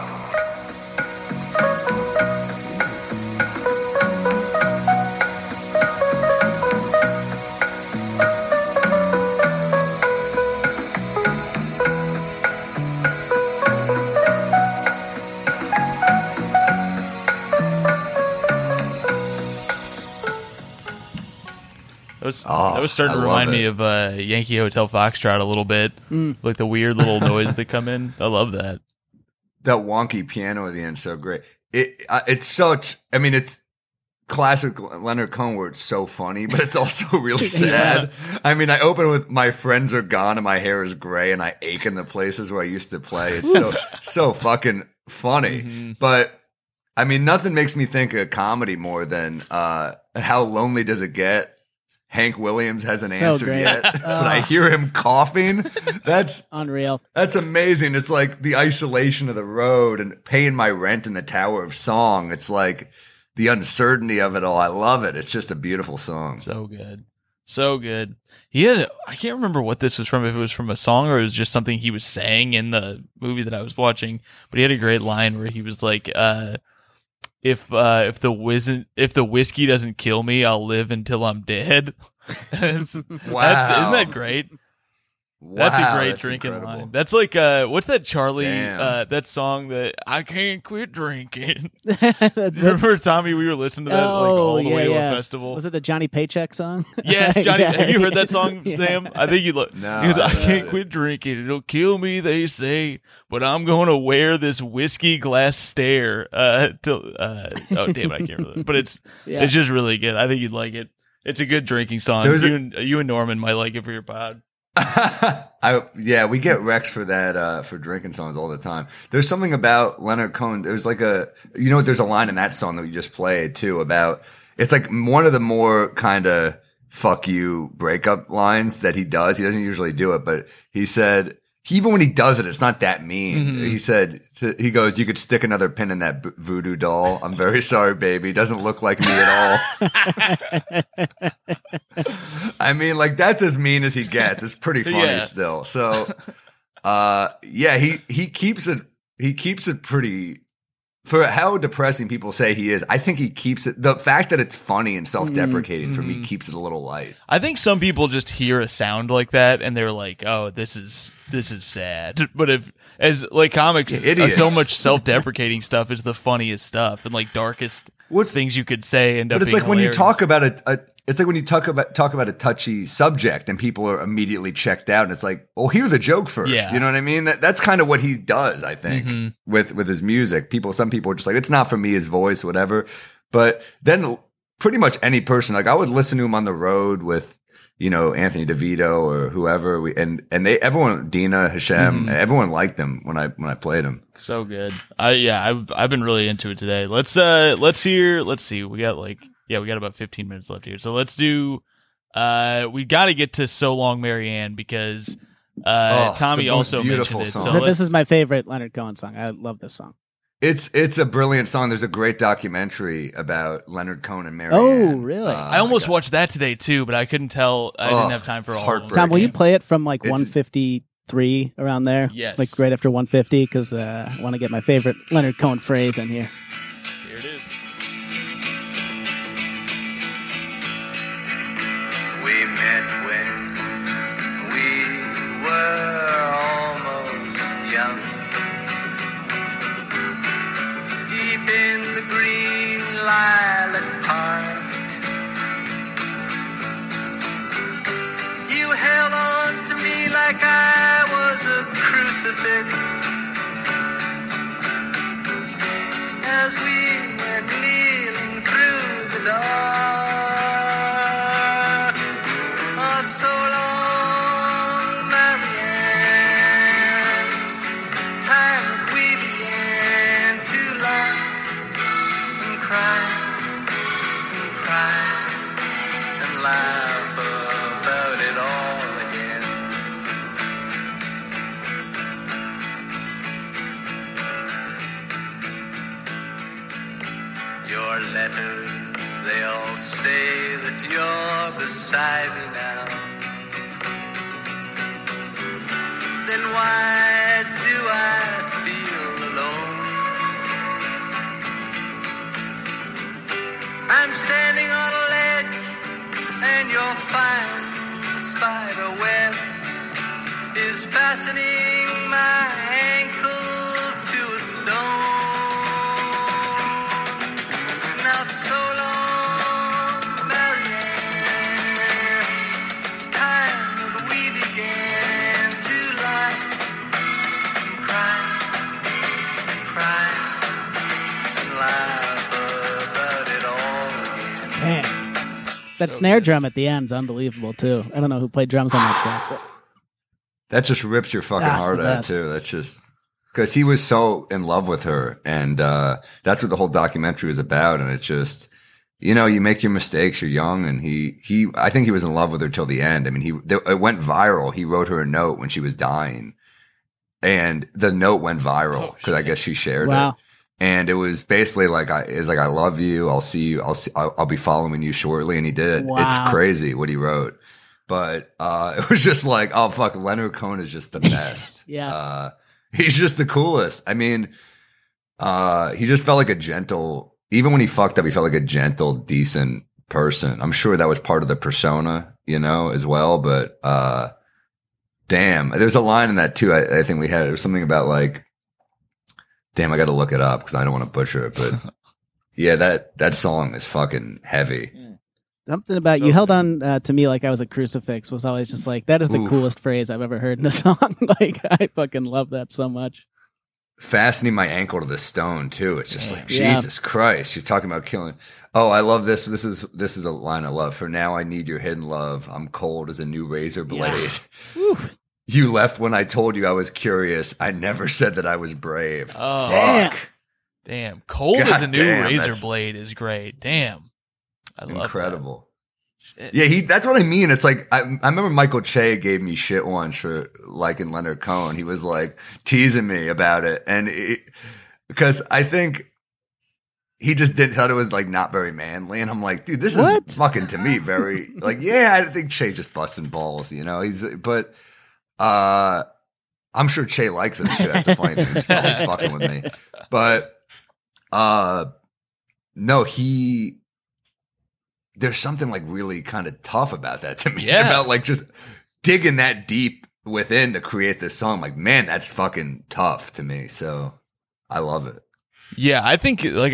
That was starting to remind me of Yankee Hotel Foxtrot a little bit, like the weird little noise that come in. I love that. That wonky piano at the end, so great. It's such. I mean, it's classic Leonard Cohen where it's so funny, but it's also real sad. Yeah. I mean, I open with "My friends are gone and my hair is gray and I ache in the places where I used to play." It's so fucking funny. Mm-hmm. But I mean, nothing makes me think of comedy more than how lonely does it get. Hank Williams hasn't answered yet, but I hear him coughing. That's unreal. That's amazing. It's like the isolation of the road and paying my rent in the Tower of Song. It's like the uncertainty of it all. I love it. It's just a beautiful song. So good. So good. He had, I can't remember what this was from, if it was from a song or it was just something he was saying in the movie that I was watching, but he had a great line where he was like, if the whiskey doesn't kill me, I'll live until I'm dead. Isn't that great? That's a great drinking incredible. line. That's like what's that Charlie Damn. that song that I can't quit drinking. Remember, Tommy, we were listening to that like all the way to a festival. Was it the Johnny Paycheck song? Yes, Johnny. Yeah. Have you heard that song, Yeah. Sam? I think you look. No, He goes, I I can't haven't. quit drinking. It'll kill me, they say, but I'm going to wear this whiskey glass stare till. Oh damn it, I can't remember. But it's just really good. I think you'd like it. It's a good drinking song. You and Norman might like it for your pod. We get Rex for that for drinking songs all the time. There's something about Leonard Cohen. There's like there's a line in that song that we just played too about, it's like one of the more kind of fuck you breakup lines that he does. He doesn't usually do it, but he said, even when he does it, it's not that mean. Mm-hmm. He said, he goes, you could stick another pin in that voodoo doll. I'm very sorry, baby. Doesn't look like me at all. I mean, like, that's as mean as he gets. It's pretty funny still. So, he keeps it pretty, for how depressing people say he is. I think he keeps it, the fact that it's funny and self-deprecating for me keeps it a little light. I think some people just hear a sound like that and they're like, "Oh, this is sad." But as comics, idiots. so much self-deprecating stuff is the funniest stuff and like darkest things you could say end up. But it's being like when you hilarious. talk about it's like when you talk about a touchy subject and people are immediately checked out, and it's like, well, hear the joke first. Yeah. You know what I mean? That's kind of what he does, I think, with his music. Some people are just like, it's not for me, his voice, whatever. But then pretty much any person, like I would listen to him on the road with, Anthony DeVito or whoever, everyone, Dina, Hashem, everyone liked them when I played them. So good. I've been really into it today. Let's see. We got about 15 minutes left here. So let's do, we got to get to So Long Marianne because, Tommy the most also beautiful mentioned it. song. So This is my favorite Leonard Cohen song. I love this song. It's a brilliant song. There's a great documentary about Leonard Cohen and Marianne. Oh, really? I almost watched that today too, but I couldn't tell. I didn't have time for it's all of them. heartbreaking. Tom, will you play it from like It's- 153 around there? Yes. Like right after 150, because I want to get my favorite Leonard Cohen phrase in here. Here it is. We met when we were almost young. Deep in the green lilac park. You held on to me like I was a crucifix. As we went kneeling through the dark. Oh, so long, Marianne. It's time that we began to laugh and cry and laugh about it all again. Your letters, they all say that you're beside me now. Then why do I feel alone? I'm standing on a ledge and your fine spider web is fastening my ankle to a stone. Now so long, Marianne. It's time that we began to laugh and cry and laugh about it all again. Man, that snare drum at the end's unbelievable too. I don't know who played drums on that track. But That just rips your fucking That's heart the out best. too. That's just because he was so in love with her, and that's what the whole documentary was about. And it's just, you make your mistakes. You're young, and I think he was in love with her till the end. I mean, it went viral. He wrote her a note when she was dying, and the note went viral because I guess she shared Wow. it. And it was basically like, I love you. I'll see you. I'll be following you shortly. And he did. Wow. It's crazy what he wrote. But, it was just like, oh, fuck. Leonard Cohen is just the best. Yeah. He's just the coolest. I mean, he just felt like a gentle, even when he fucked up, he felt like a gentle, decent person. I'm sure that was part of the persona, as well. But, damn, there's a line in that too. I think we had, it was something about like, damn, I got to look it up because I don't want to butcher it. But yeah, that song is fucking heavy. Something about you held on to me like I was a crucifix was always just like, that is the coolest phrase I've ever heard in a song. Like, I fucking love that so much. Fastening my ankle to the stone too. It's just like, Yeah. Jesus Christ, you're talking about killing. Oh, I love this. This is a line I love. For now, I need your hidden love. I'm cold as a new razor blade. Whew. You left when I told you I was curious. I never said that I was brave. Oh, Damn. damn. Cold God as a new damn, razor that's- blade is great. Damn. I love Incredible. that. Yeah, that's what I mean. It's like, I remember Michael Che gave me shit once for liking Leonard Cohen. He was like teasing me about it. And because I think he just thought it was like not very manly. And I'm like, dude, this What? is fucking to me very like, yeah, I think Che's just busting balls, but I'm sure Che likes it too. That's the funny thing. He's probably fucking with me. But, no, there's something like really kind of tough about that to me. Yeah. About like just digging that deep within to create this song. Like, man, that's fucking tough to me. So I love it. Yeah, I think like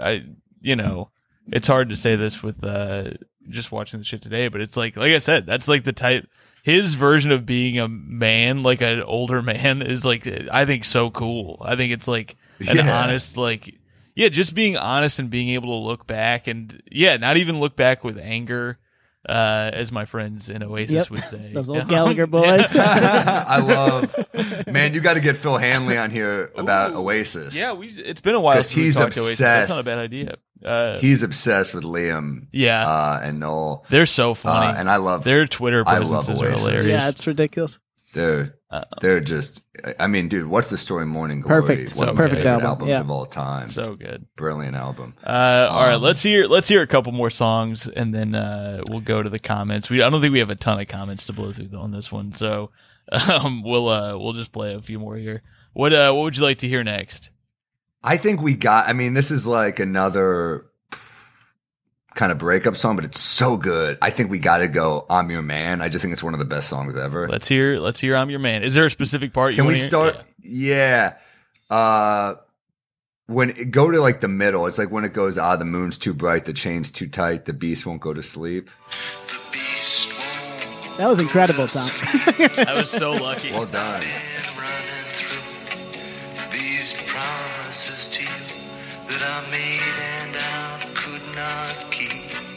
it's hard to say this with just watching the shit today, but it's like I said, that's like the type. His version of being a man, like an older man, is like I think so cool. I think it's like an honest, like just being honest and being able to look back and not even look back with anger, as my friends in Oasis Yep. would say. Those old Gallagher boys. I love, man, you got to get Phil Hanley on here about Oasis. Yeah, it's been a while 'Cause since we he's talked to Oasis. That's obsessed. not a bad idea. He's obsessed with Liam. And Noel. They're so funny, and I love their Twitter I love presences are Oasis. hilarious. Yeah, it's ridiculous. They're just, I mean, dude, what's the story? Morning Glory. Perfect. One of So my good. favorite album, albums yeah. of all time. So good. Brilliant album. All right, let's hear a couple more songs, and then we'll go to the comments. I don't think we have a ton of comments to blow through on this one, so we'll just play a few more here. What would you like to hear next? I think this is like another kind of breakup song, but it's so good. I think we got to go I'm Your Man. I just think it's one of the best songs ever. Let's hear I'm Your Man. Is there a specific part you Can want we to start? hear? Yeah. When it go to like the middle, it's like when it goes, the moon's too bright, the chain's too tight, the beast won't go to sleep. The beast won't That was incredible, Tom. I was so lucky. Well done. been running through these promises to you that I made and I could not keep.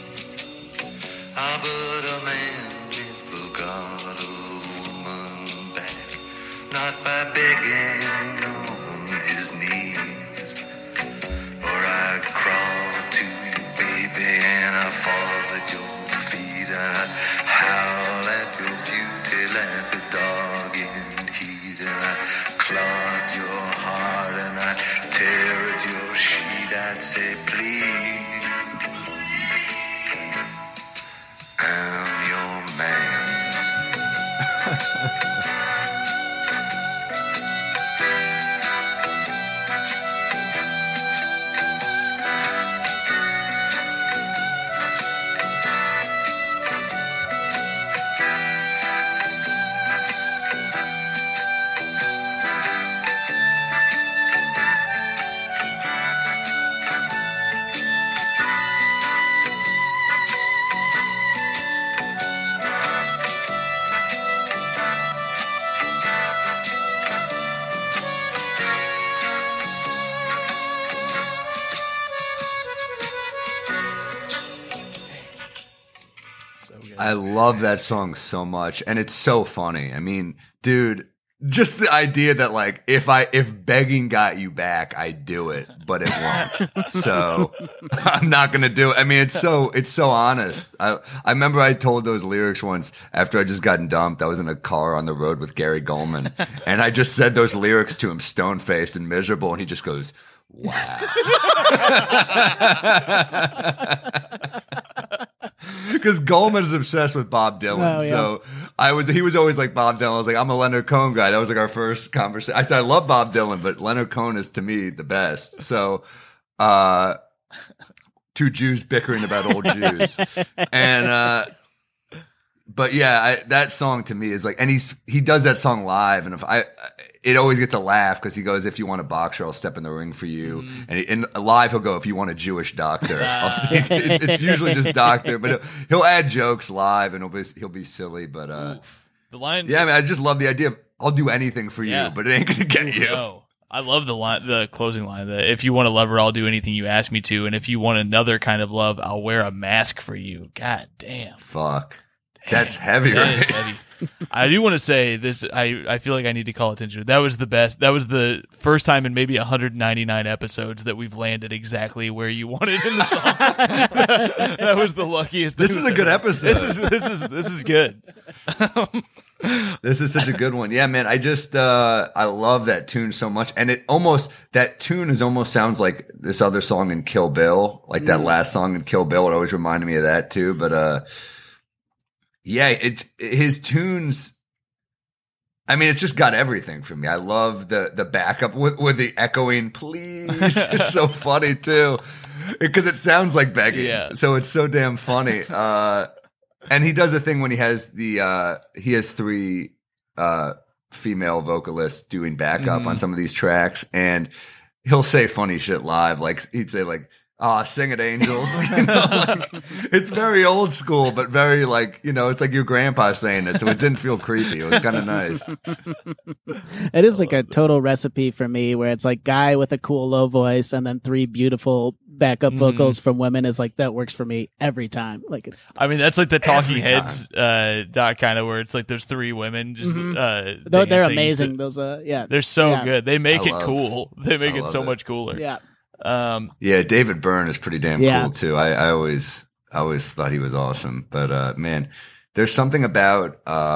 But a man never got a woman back, not by begging on his knees. Or I crawled to you, baby, and I fall at your feet, and I howl at your beauty like a dog in heat, and I clog your heart, and I tear at your sheet. I'd say, please, I'm your man. I love that song so much, and it's so funny. I mean, dude, just the idea that like if begging got you back, I'd do it, but it won't. So I'm not gonna do it. I mean, it's so honest. I remember I told those lyrics once after I just gotten dumped. I was in a car on the road with Gary Goldman, and I just said those lyrics to him, stone faced and miserable, and he just goes, Because Goldman is obsessed with Bob Dylan. Oh, yeah. So he was always like Bob Dylan. I was like, I'm a Leonard Cohen guy. That was like our first conversation. I said, I love Bob Dylan, but Leonard Cohen is to me the best. So, two Jews bickering about old Jews. And, but yeah, that song to me is like, and he does that song live. And it always gets a laugh because he goes, if you want a boxer, I'll step in the ring for you. And live, he'll go, if you want a Jewish doctor, it's usually just doctor, but he'll add jokes live and he'll be silly. But the line, yeah, I mean, I just love the idea of I'll do anything for you, but it ain't gonna get you. No. I love the closing line. If you want a lover, I'll do anything you ask me to, and if you want another kind of love, I'll wear a mask for you. God damn. Fuck. That's heavy, That right? is heavy. I do want to say this. I feel like I need to call attention. That was the best. That was the first time in maybe 199 episodes that we've landed exactly where you wanted in the song. That was the luckiest. This is a good episode. This is good. This is such a good one. Yeah, man. I just, I love that tune so much. And that tune almost sounds like this other song in Kill Bill, like that last song in Kill Bill. It always reminded me of that too. But, yeah, his tunes, I mean, it's just got everything for me. I love the backup with the echoing, please. It's so funny too. Because it sounds like begging. Yeah. So it's so damn funny. And he does a thing when he has three female vocalists doing backup on some of these tracks, and he'll say funny shit live. Like he'd say like, sing it, angels. It's very old school, but very it's like your grandpa saying it. So it didn't feel creepy. It was kind of nice. It is like a total recipe for me where it's like guy with a cool low voice and then three beautiful backup vocals from women is like, that works for me every time. Like, I mean, that's like the Talking Heads doc kind of where it's like there's three women just they're amazing. Those they're so good. They make it cool. They make it so it. much cooler. Yeah. Yeah, David Byrne is pretty damn cool too. I always thought he was awesome. But man, there's something about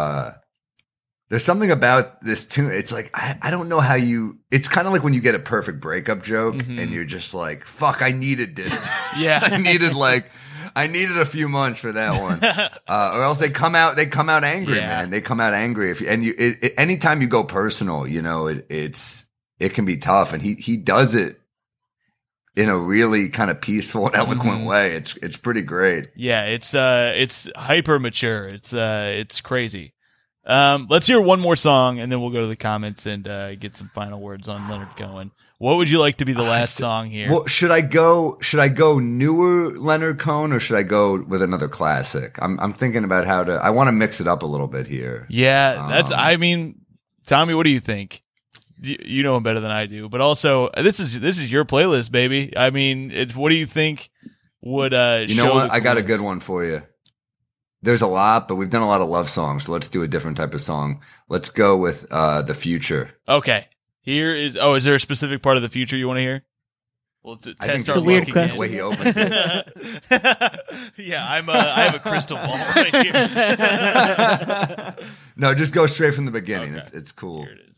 this tune. It's like I don't know how it's kind of like when you get a perfect breakup joke and you're just like, fuck, I needed distance. Yeah. I needed a few months for that one. Or else they come out angry, man. They come out angry anytime you go personal, it can be tough, and he does it in a really kind of peaceful and eloquent way. It's pretty great. Yeah, it's hyper mature. It's crazy. Let's hear one more song, and then we'll go to the comments and get some final words on Leonard Cohen. What would you like to be the last song here? Well, should I go newer Leonard Cohen, or should I go with another classic? I'm thinking about I want to mix it up a little bit here. Yeah, I mean, Tommy, what do you think? You know him better than I do, but also this is your playlist, baby. I mean, what do you think would you know what? I got a good one for you. There's a lot, but we've done a lot of love songs, so let's do a different type of song. Let's go with The Future. Okay. Is there a specific part of The Future you want to hear? Well, I think it's a weird question. The way he opens it. Yeah, I have a crystal ball right here. No, just go straight from the beginning. Okay. It's cool. Here it is.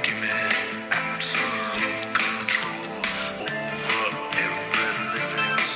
Absolute control over every living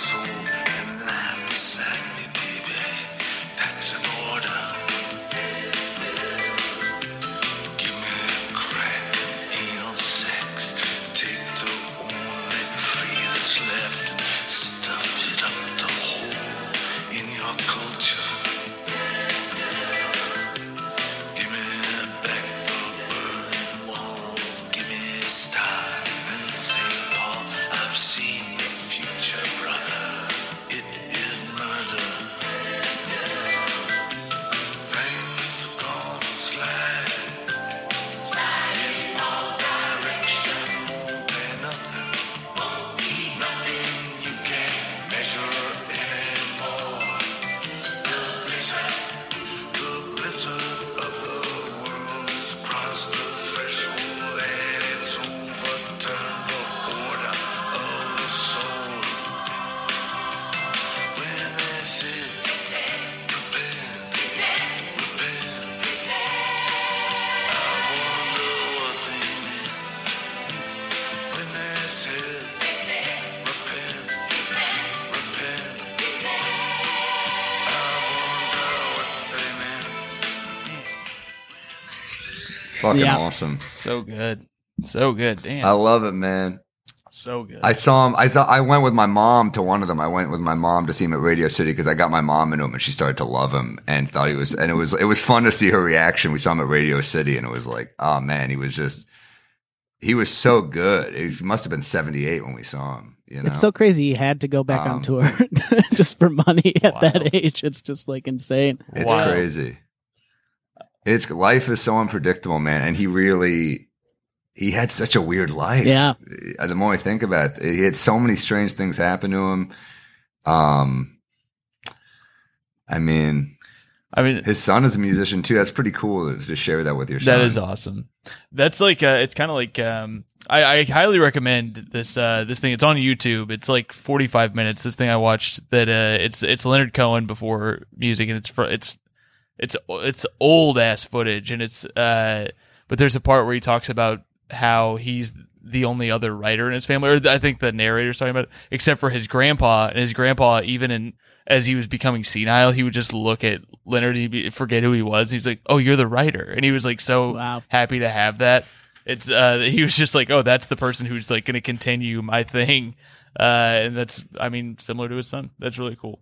Fucking Yeah. awesome. So good. So good. Damn. I love it, man. So good. I saw him. I went with my mom to one of them. I went with my mom to see him at Radio City because I got my mom into him, and she started to love him and thought he was. And it was fun to see her reaction. We saw him at Radio City, and it was like, oh man, he was so good. He must have been 78 when we saw him. You know? It's so crazy. He had to go back on tour just for money at that age. It's just like insane. It's crazy. Life is so unpredictable, man. And he had such a weird life. Yeah. The more I think about it, he had so many strange things happen to him. I mean, his son is a musician too. That's pretty cool to share that with your son. That is awesome. That's like, it's kind of like, I highly recommend this thing. It's on YouTube. It's like 45 minutes. This thing I watched that, it's Leonard Cohen before music, and it's old ass footage, and but there's a part where he talks about how he's the only other writer in his family, or I think the narrator's talking about it, except for his grandpa. And his grandpa, even as he was becoming senile, he would just look at Leonard and he'd forget who he was. And he's like, "Oh, you're the writer," and he was like so happy to have that. It's he was just like, "Oh, that's the person who's like going to continue my thing," and that's, similar to his son. That's really cool.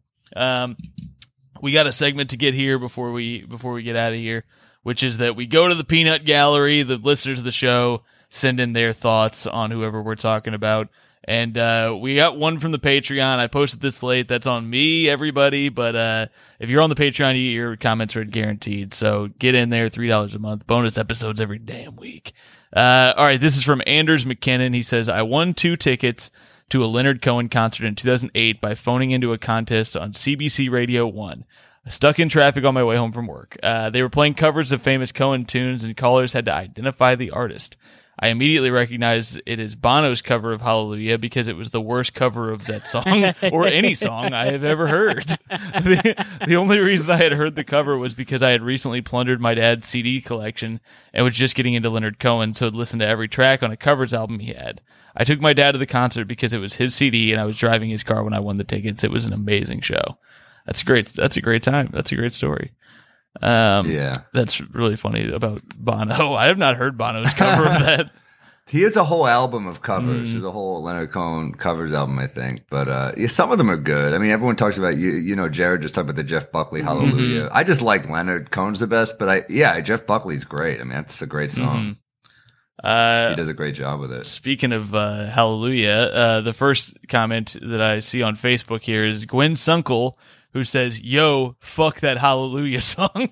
We got a segment to get here before we get out of here, which is that we go to the Peanut Gallery. The listeners of the show send in their thoughts on whoever we're talking about. And we got one from the Patreon. I posted this late. That's on me, everybody. But if you're on the Patreon, your comments are guaranteed. So get in there, $3 a month. Bonus episodes every damn week. All right, this is from Anders McKinnon. He says, I won 2 tickets to a Leonard Cohen concert in 2008 by phoning into a contest on CBC Radio 1. Stuck in traffic on my way home from work. They were playing covers of famous Cohen tunes, and callers had to identify the artist. I immediately recognized it as Bono's cover of Hallelujah because it was the worst cover of that song or any song I have ever heard. The only reason I had heard the cover was because I had recently plundered my dad's CD collection and was just getting into Leonard Cohen, so I'd listened to every track on a covers album he had. I took my dad to the concert because it was his CD and I was driving his car when I won the tickets. It was an amazing show. That's great. That's a great time. That's a great story. Yeah, that's really funny about Bono. I have not heard Bono's cover of that. He has a whole album of covers. There's a whole Leonard Cohen covers album, I think. But some of them are good. I mean, everyone talks about Jared just talked about the Jeff Buckley Hallelujah. I just like Leonard Cohen's the best, but Jeff Buckley's great. I mean, that's a great song. He does a great job with it. Speaking of Hallelujah, the first comment that I see on Facebook here is Gwen Sunkel, who says, "Yo, fuck that Hallelujah song."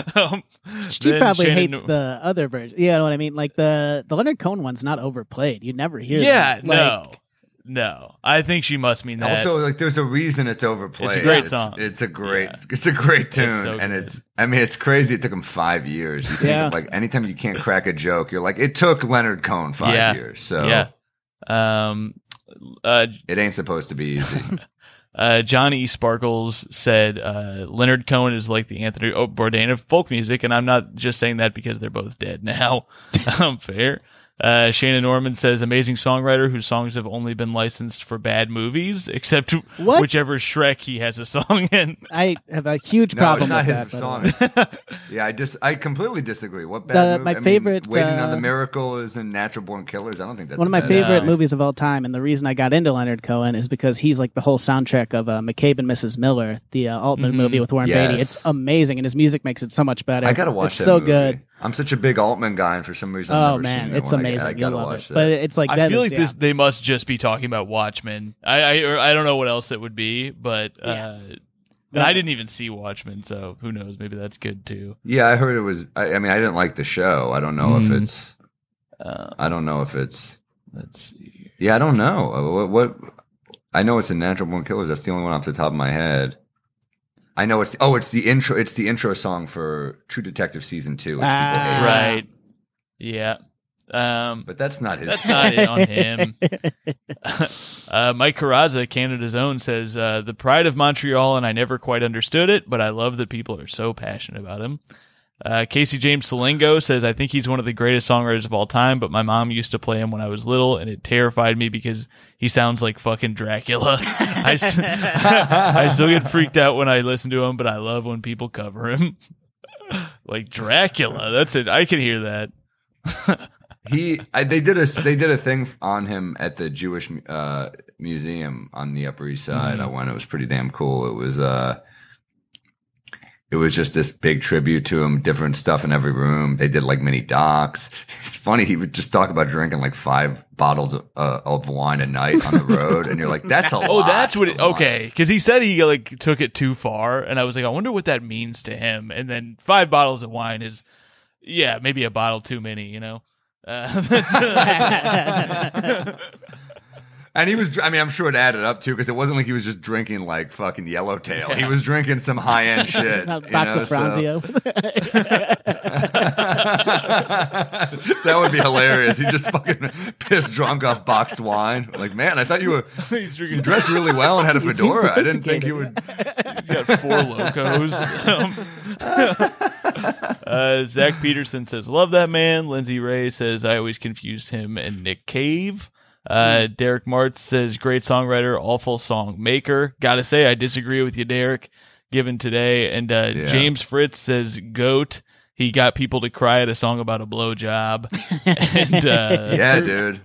She probably hates the other version. You know what I mean? Like the Leonard Cohen one's not overplayed. You never hear. Yeah, that. No. I think she must mean that. Also, like, there's a reason it's overplayed. It's a great song. It's a great tune, it's so and good. it's crazy. It took him 5 years. You think of, like, anytime you can't crack a joke, you're like, it took Leonard Cohen 5 years. So it ain't supposed to be easy. Johnny Sparkles said Leonard Cohen is like the Anthony Bourdain of folk music, and I'm not just saying that because they're both dead now. Fair. Shana Norman says amazing songwriter whose songs have only been licensed for bad movies, except whichever Shrek he has a song in. I have a huge problem it's not with his that. Song. I completely disagree. What bad movie? My favorite Waiting on the Miracle is in Natural Born Killers. I don't think that's one of my favorite movies of all time, and the reason I got into Leonard Cohen is because he's like the whole soundtrack of McCabe and Mrs. Miller, the Altman movie with Warren Beatty. It's amazing, and his music makes it so much better. I gotta watch that so movie. Good. I'm such a big Altman guy, and for some reason, I've never seen it. It's amazing. I gotta love watch it. that. But it's like I feel like they must just be talking about Watchmen. I don't know what else it would be, but and I didn't even see Watchmen, so who knows? Maybe that's good too. Yeah, I heard it was. I mean, I didn't like the show. I don't know if it's. I don't know if it's. Let's see. Yeah, I don't know what. I know it's in Natural Born Killers. That's the only one off the top of my head. I know it's the intro. It's the intro song for True Detective season 2, which people hate. Right. Yeah. But that's not his. That's not it on him. Mike Carrazza, Canada's own, says the pride of Montreal, and I never quite understood it, but I love that people are so passionate about him. Casey James Salingo says, I think he's one of the greatest songwriters of all time, but my mom used to play him when I was little, and it terrified me because he sounds like fucking Dracula. I still get freaked out when I listen to him, but I love when people cover him. Like Dracula. That's it. I can hear that. They did a thing on him at the Jewish museum on the Upper East Side. I went. It was pretty damn cool. It was just this big tribute to him, different stuff in every room. They did like mini docs. It's funny. He would just talk about drinking like 5 bottles of wine a night on the road. And you're like, that's a lot. Oh, that's what okay. Because he said he like took it too far. And I was like, I wonder what that means to him. And then 5 bottles of wine is, yeah, maybe a bottle too many, you know? And he was, I mean, I'm sure it added up too, because it wasn't like he was just drinking like fucking Yellowtail. Yeah. He was drinking some high end shit. Box of Franzio. That would be hilarious. He just fucking pissed drunk off boxed wine. Like, man, I thought you dressed really well and had a fedora. I didn't think you would. He's got 4 locos. Zach Peterson says, love that man. Lindsay Ray says, I always confused him and Nick Cave. Derek Martz says, great songwriter, awful song maker. Gotta say, I disagree with you, Derek, given today. And James Fritz says, goat. He got people to cry at a song about a blowjob. And yeah, dude.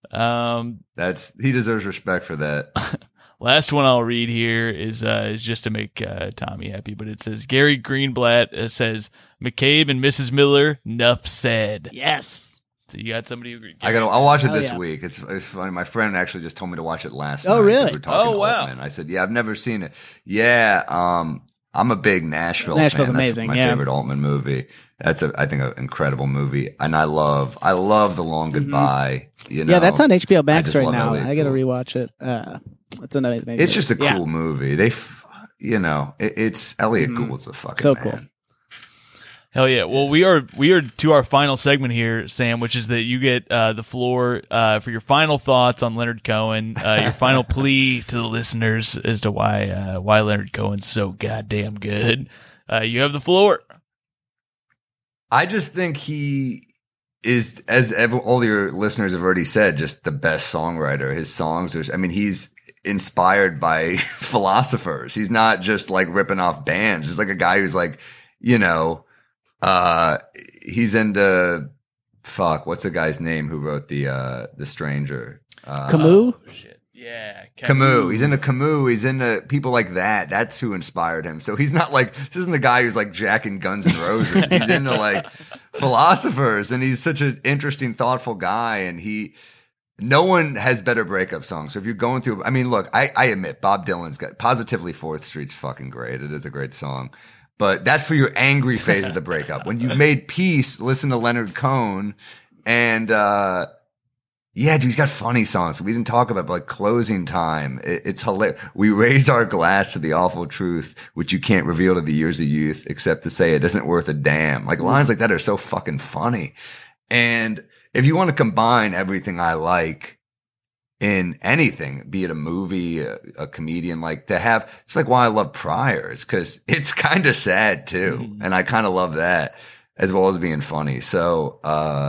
He deserves respect for that. Last one I'll read here is just to make Tommy happy, but it says Gary Greenblatt says McCabe and Mrs. Miller, nuff said. Yes. So you got somebody who I'll watch it this week. It's funny. My friend actually just told me to watch it last night. Oh, really? Oh, wow. Altman. I said, yeah, I've never seen it. Yeah. I'm a big Nashville fan. Nashville's amazing. That's my favorite Altman movie. That's I think an incredible movie. And I love The Long Goodbye. You know, yeah, that's on HBO Max right now. I got to rewatch it. It's another. It's just a cool movie. It's Elliot Gould's the fucking so man. Cool. Hell yeah. Well, we are to our final segment here, Sam, which is that you get the floor for your final thoughts on Leonard Cohen, your final plea to the listeners as to why Leonard Cohen's so goddamn good. You have the floor. I just think he is, as all your listeners have already said, just the best songwriter. His songs he's inspired by philosophers. He's not just like ripping off bands. He's like a guy who's like, he's into what's the guy's name who wrote the Stranger? Camus? Oh, shit. Yeah. Camus. He's into Camus. He's into people like that. That's who inspired him. So he's not like, this isn't the guy who's like jacking Guns N' Roses. He's into like philosophers, and he's such an interesting, thoughtful guy. And no one has better breakup songs. So if you're going through, look, I admit Bob Dylan's got Positively 4th Street's fucking great. It is a great song. But that's for your angry phase of the breakup. When you've made peace, listen to Leonard Cohen. And, dude, he's got funny songs. We didn't talk about, but like Closing Time. It's hilarious. We raise our glass to the awful truth, which you can't reveal to the years of youth, except to say it isn't worth a damn. Like lines like that are so fucking funny. And if you want to combine everything I like in anything, be it a movie, a comedian, it's like why I love Pryor. It's because it's kind of sad too. Mm-hmm. And I kind of love that as well as being funny. So,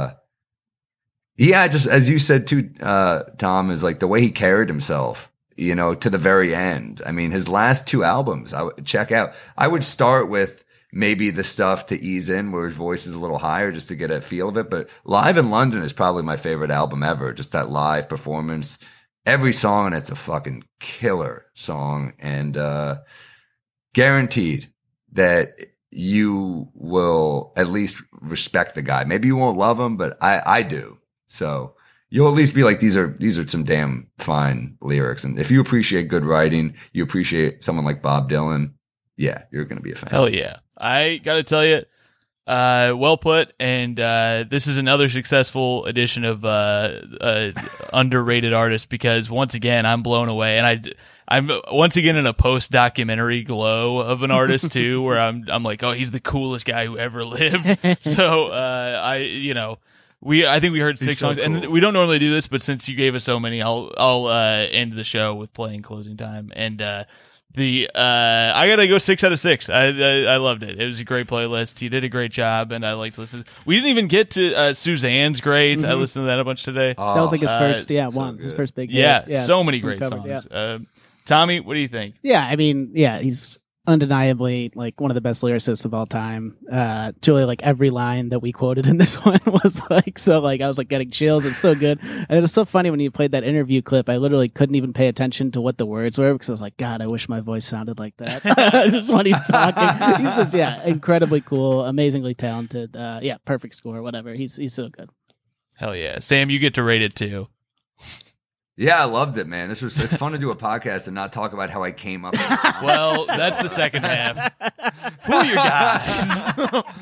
just as you said too, Tom, is like the way he carried himself, to the very end. His last 2 albums I would check out. I would start with maybe the stuff to ease in where his voice is a little higher just to get a feel of it. But Live in London is probably my favorite album ever. Just that live performance. Every song on it's a fucking killer song. And guaranteed that you will at least respect the guy. Maybe you won't love him, but I do. So you'll at least be like, these are some damn fine lyrics. And if you appreciate good writing, you appreciate someone like Bob Dylan, yeah, you're going to be a fan. Hell yeah. I got to tell you, well put. And this is another successful edition of underrated artist, because once again, I'm blown away. And I'm once again in a post-documentary glow of an artist too, where I'm like, oh, he's the coolest guy who ever lived. So I think we heard 6 songs, and we don't normally do this, but since you gave us so many, I'll end the show with playing Closing Time. And I gotta go 6 out of 6. I loved it. It was a great playlist. He did a great job, and I liked to listen. We didn't even get to Suzanne's great. Mm-hmm. I listened to that a bunch today. That was like his first, his first big hit. Yeah, so many great songs. Tommy, what do you think? Yeah, he's undeniably like one of the best lyricists of all time. Julie, like every line that we quoted in this one was like, so like I was like getting chills. It's so good. And it was so funny when you played that interview clip. I literally couldn't even pay attention to what the words were because I was like, God, I wish my voice sounded like that. Just when he's talking, he's just, incredibly cool, amazingly talented. Perfect score, whatever. He's so good. Hell yeah. Sam, you get to rate it too. Yeah, I loved it, man. It's fun to do a podcast and not talk about how I came up with it. Well, that's the second half. Who are your guys?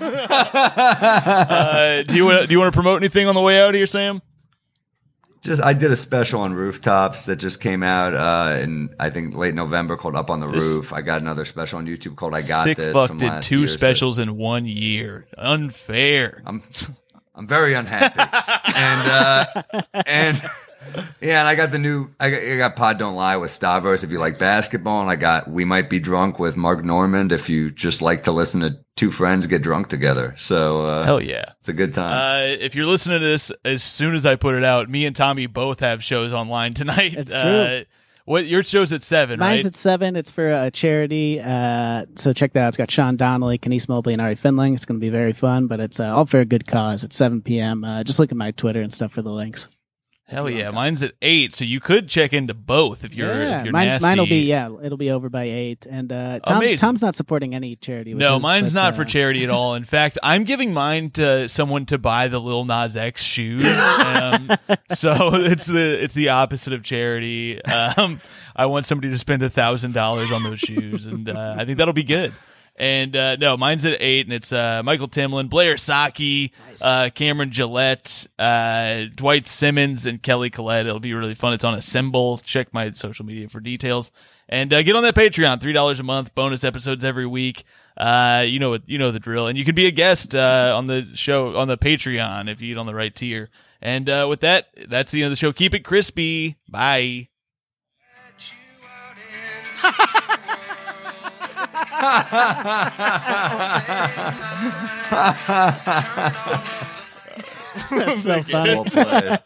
Do you want to promote anything on the way out here, Sam? I did a special on Rooftops that just came out in I think late November called Up on the Roof. I got another special on YouTube called I Got Sick This. Fuck from did last 2 year, specials in 1 year. Unfair. I'm very unhappy. and I got I got Pod Don't Lie with Stavros if you like basketball, and I got We Might Be Drunk with Mark Normand if you just like to listen to two friends get drunk together. So hell yeah. It's a good time. If you're listening to this as soon as I put it out, me and Tommy both have shows online tonight. It's true. What your show's at 7, Mine's right? at 7. It's for a charity. So check that out. It's got Sean Donnelly, Kenise Mobley, and Ari Finling. It's going to be very fun, but it's all for a good cause. It's 7 p.m. Just look at my Twitter and stuff for the links. Hell yeah. Mine's at 8, so you could check into both if you're nasty. Mine will be, it'll be over by 8. And Tom's not supporting any charity. No, mine's not for charity at all. In fact, I'm giving mine to someone to buy the Lil Nas X shoes. So it's the opposite of charity. I want somebody to spend $1,000 on those shoes, and I think that'll be good. And no, mine's at 8, and it's Michael Timlin, Blair Saki, Cameron Gillette, Dwight Simmons, and Kelly Collette. It'll be really fun. It's on Assemble. Check my social media for details. And get on that Patreon, $3 a month, bonus episodes every week. You know the drill. And you can be a guest on the show on the Patreon if you get on the right tier. And with that, that's the end of the show. Keep it crispy. Bye. That's so funny. Well played.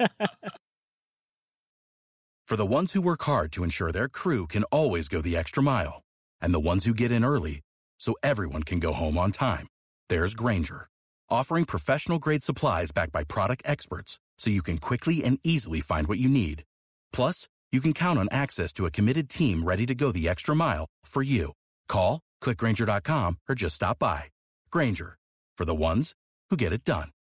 For the ones who work hard to ensure their crew can always go the extra mile, and the ones who get in early so everyone can go home on time, there's Grainger, offering professional-grade supplies backed by product experts so you can quickly and easily find what you need. Plus, you can count on access to a committed team ready to go the extra mile for you. Call, click Grainger.com, or just stop by. Grainger, for the ones who get it done.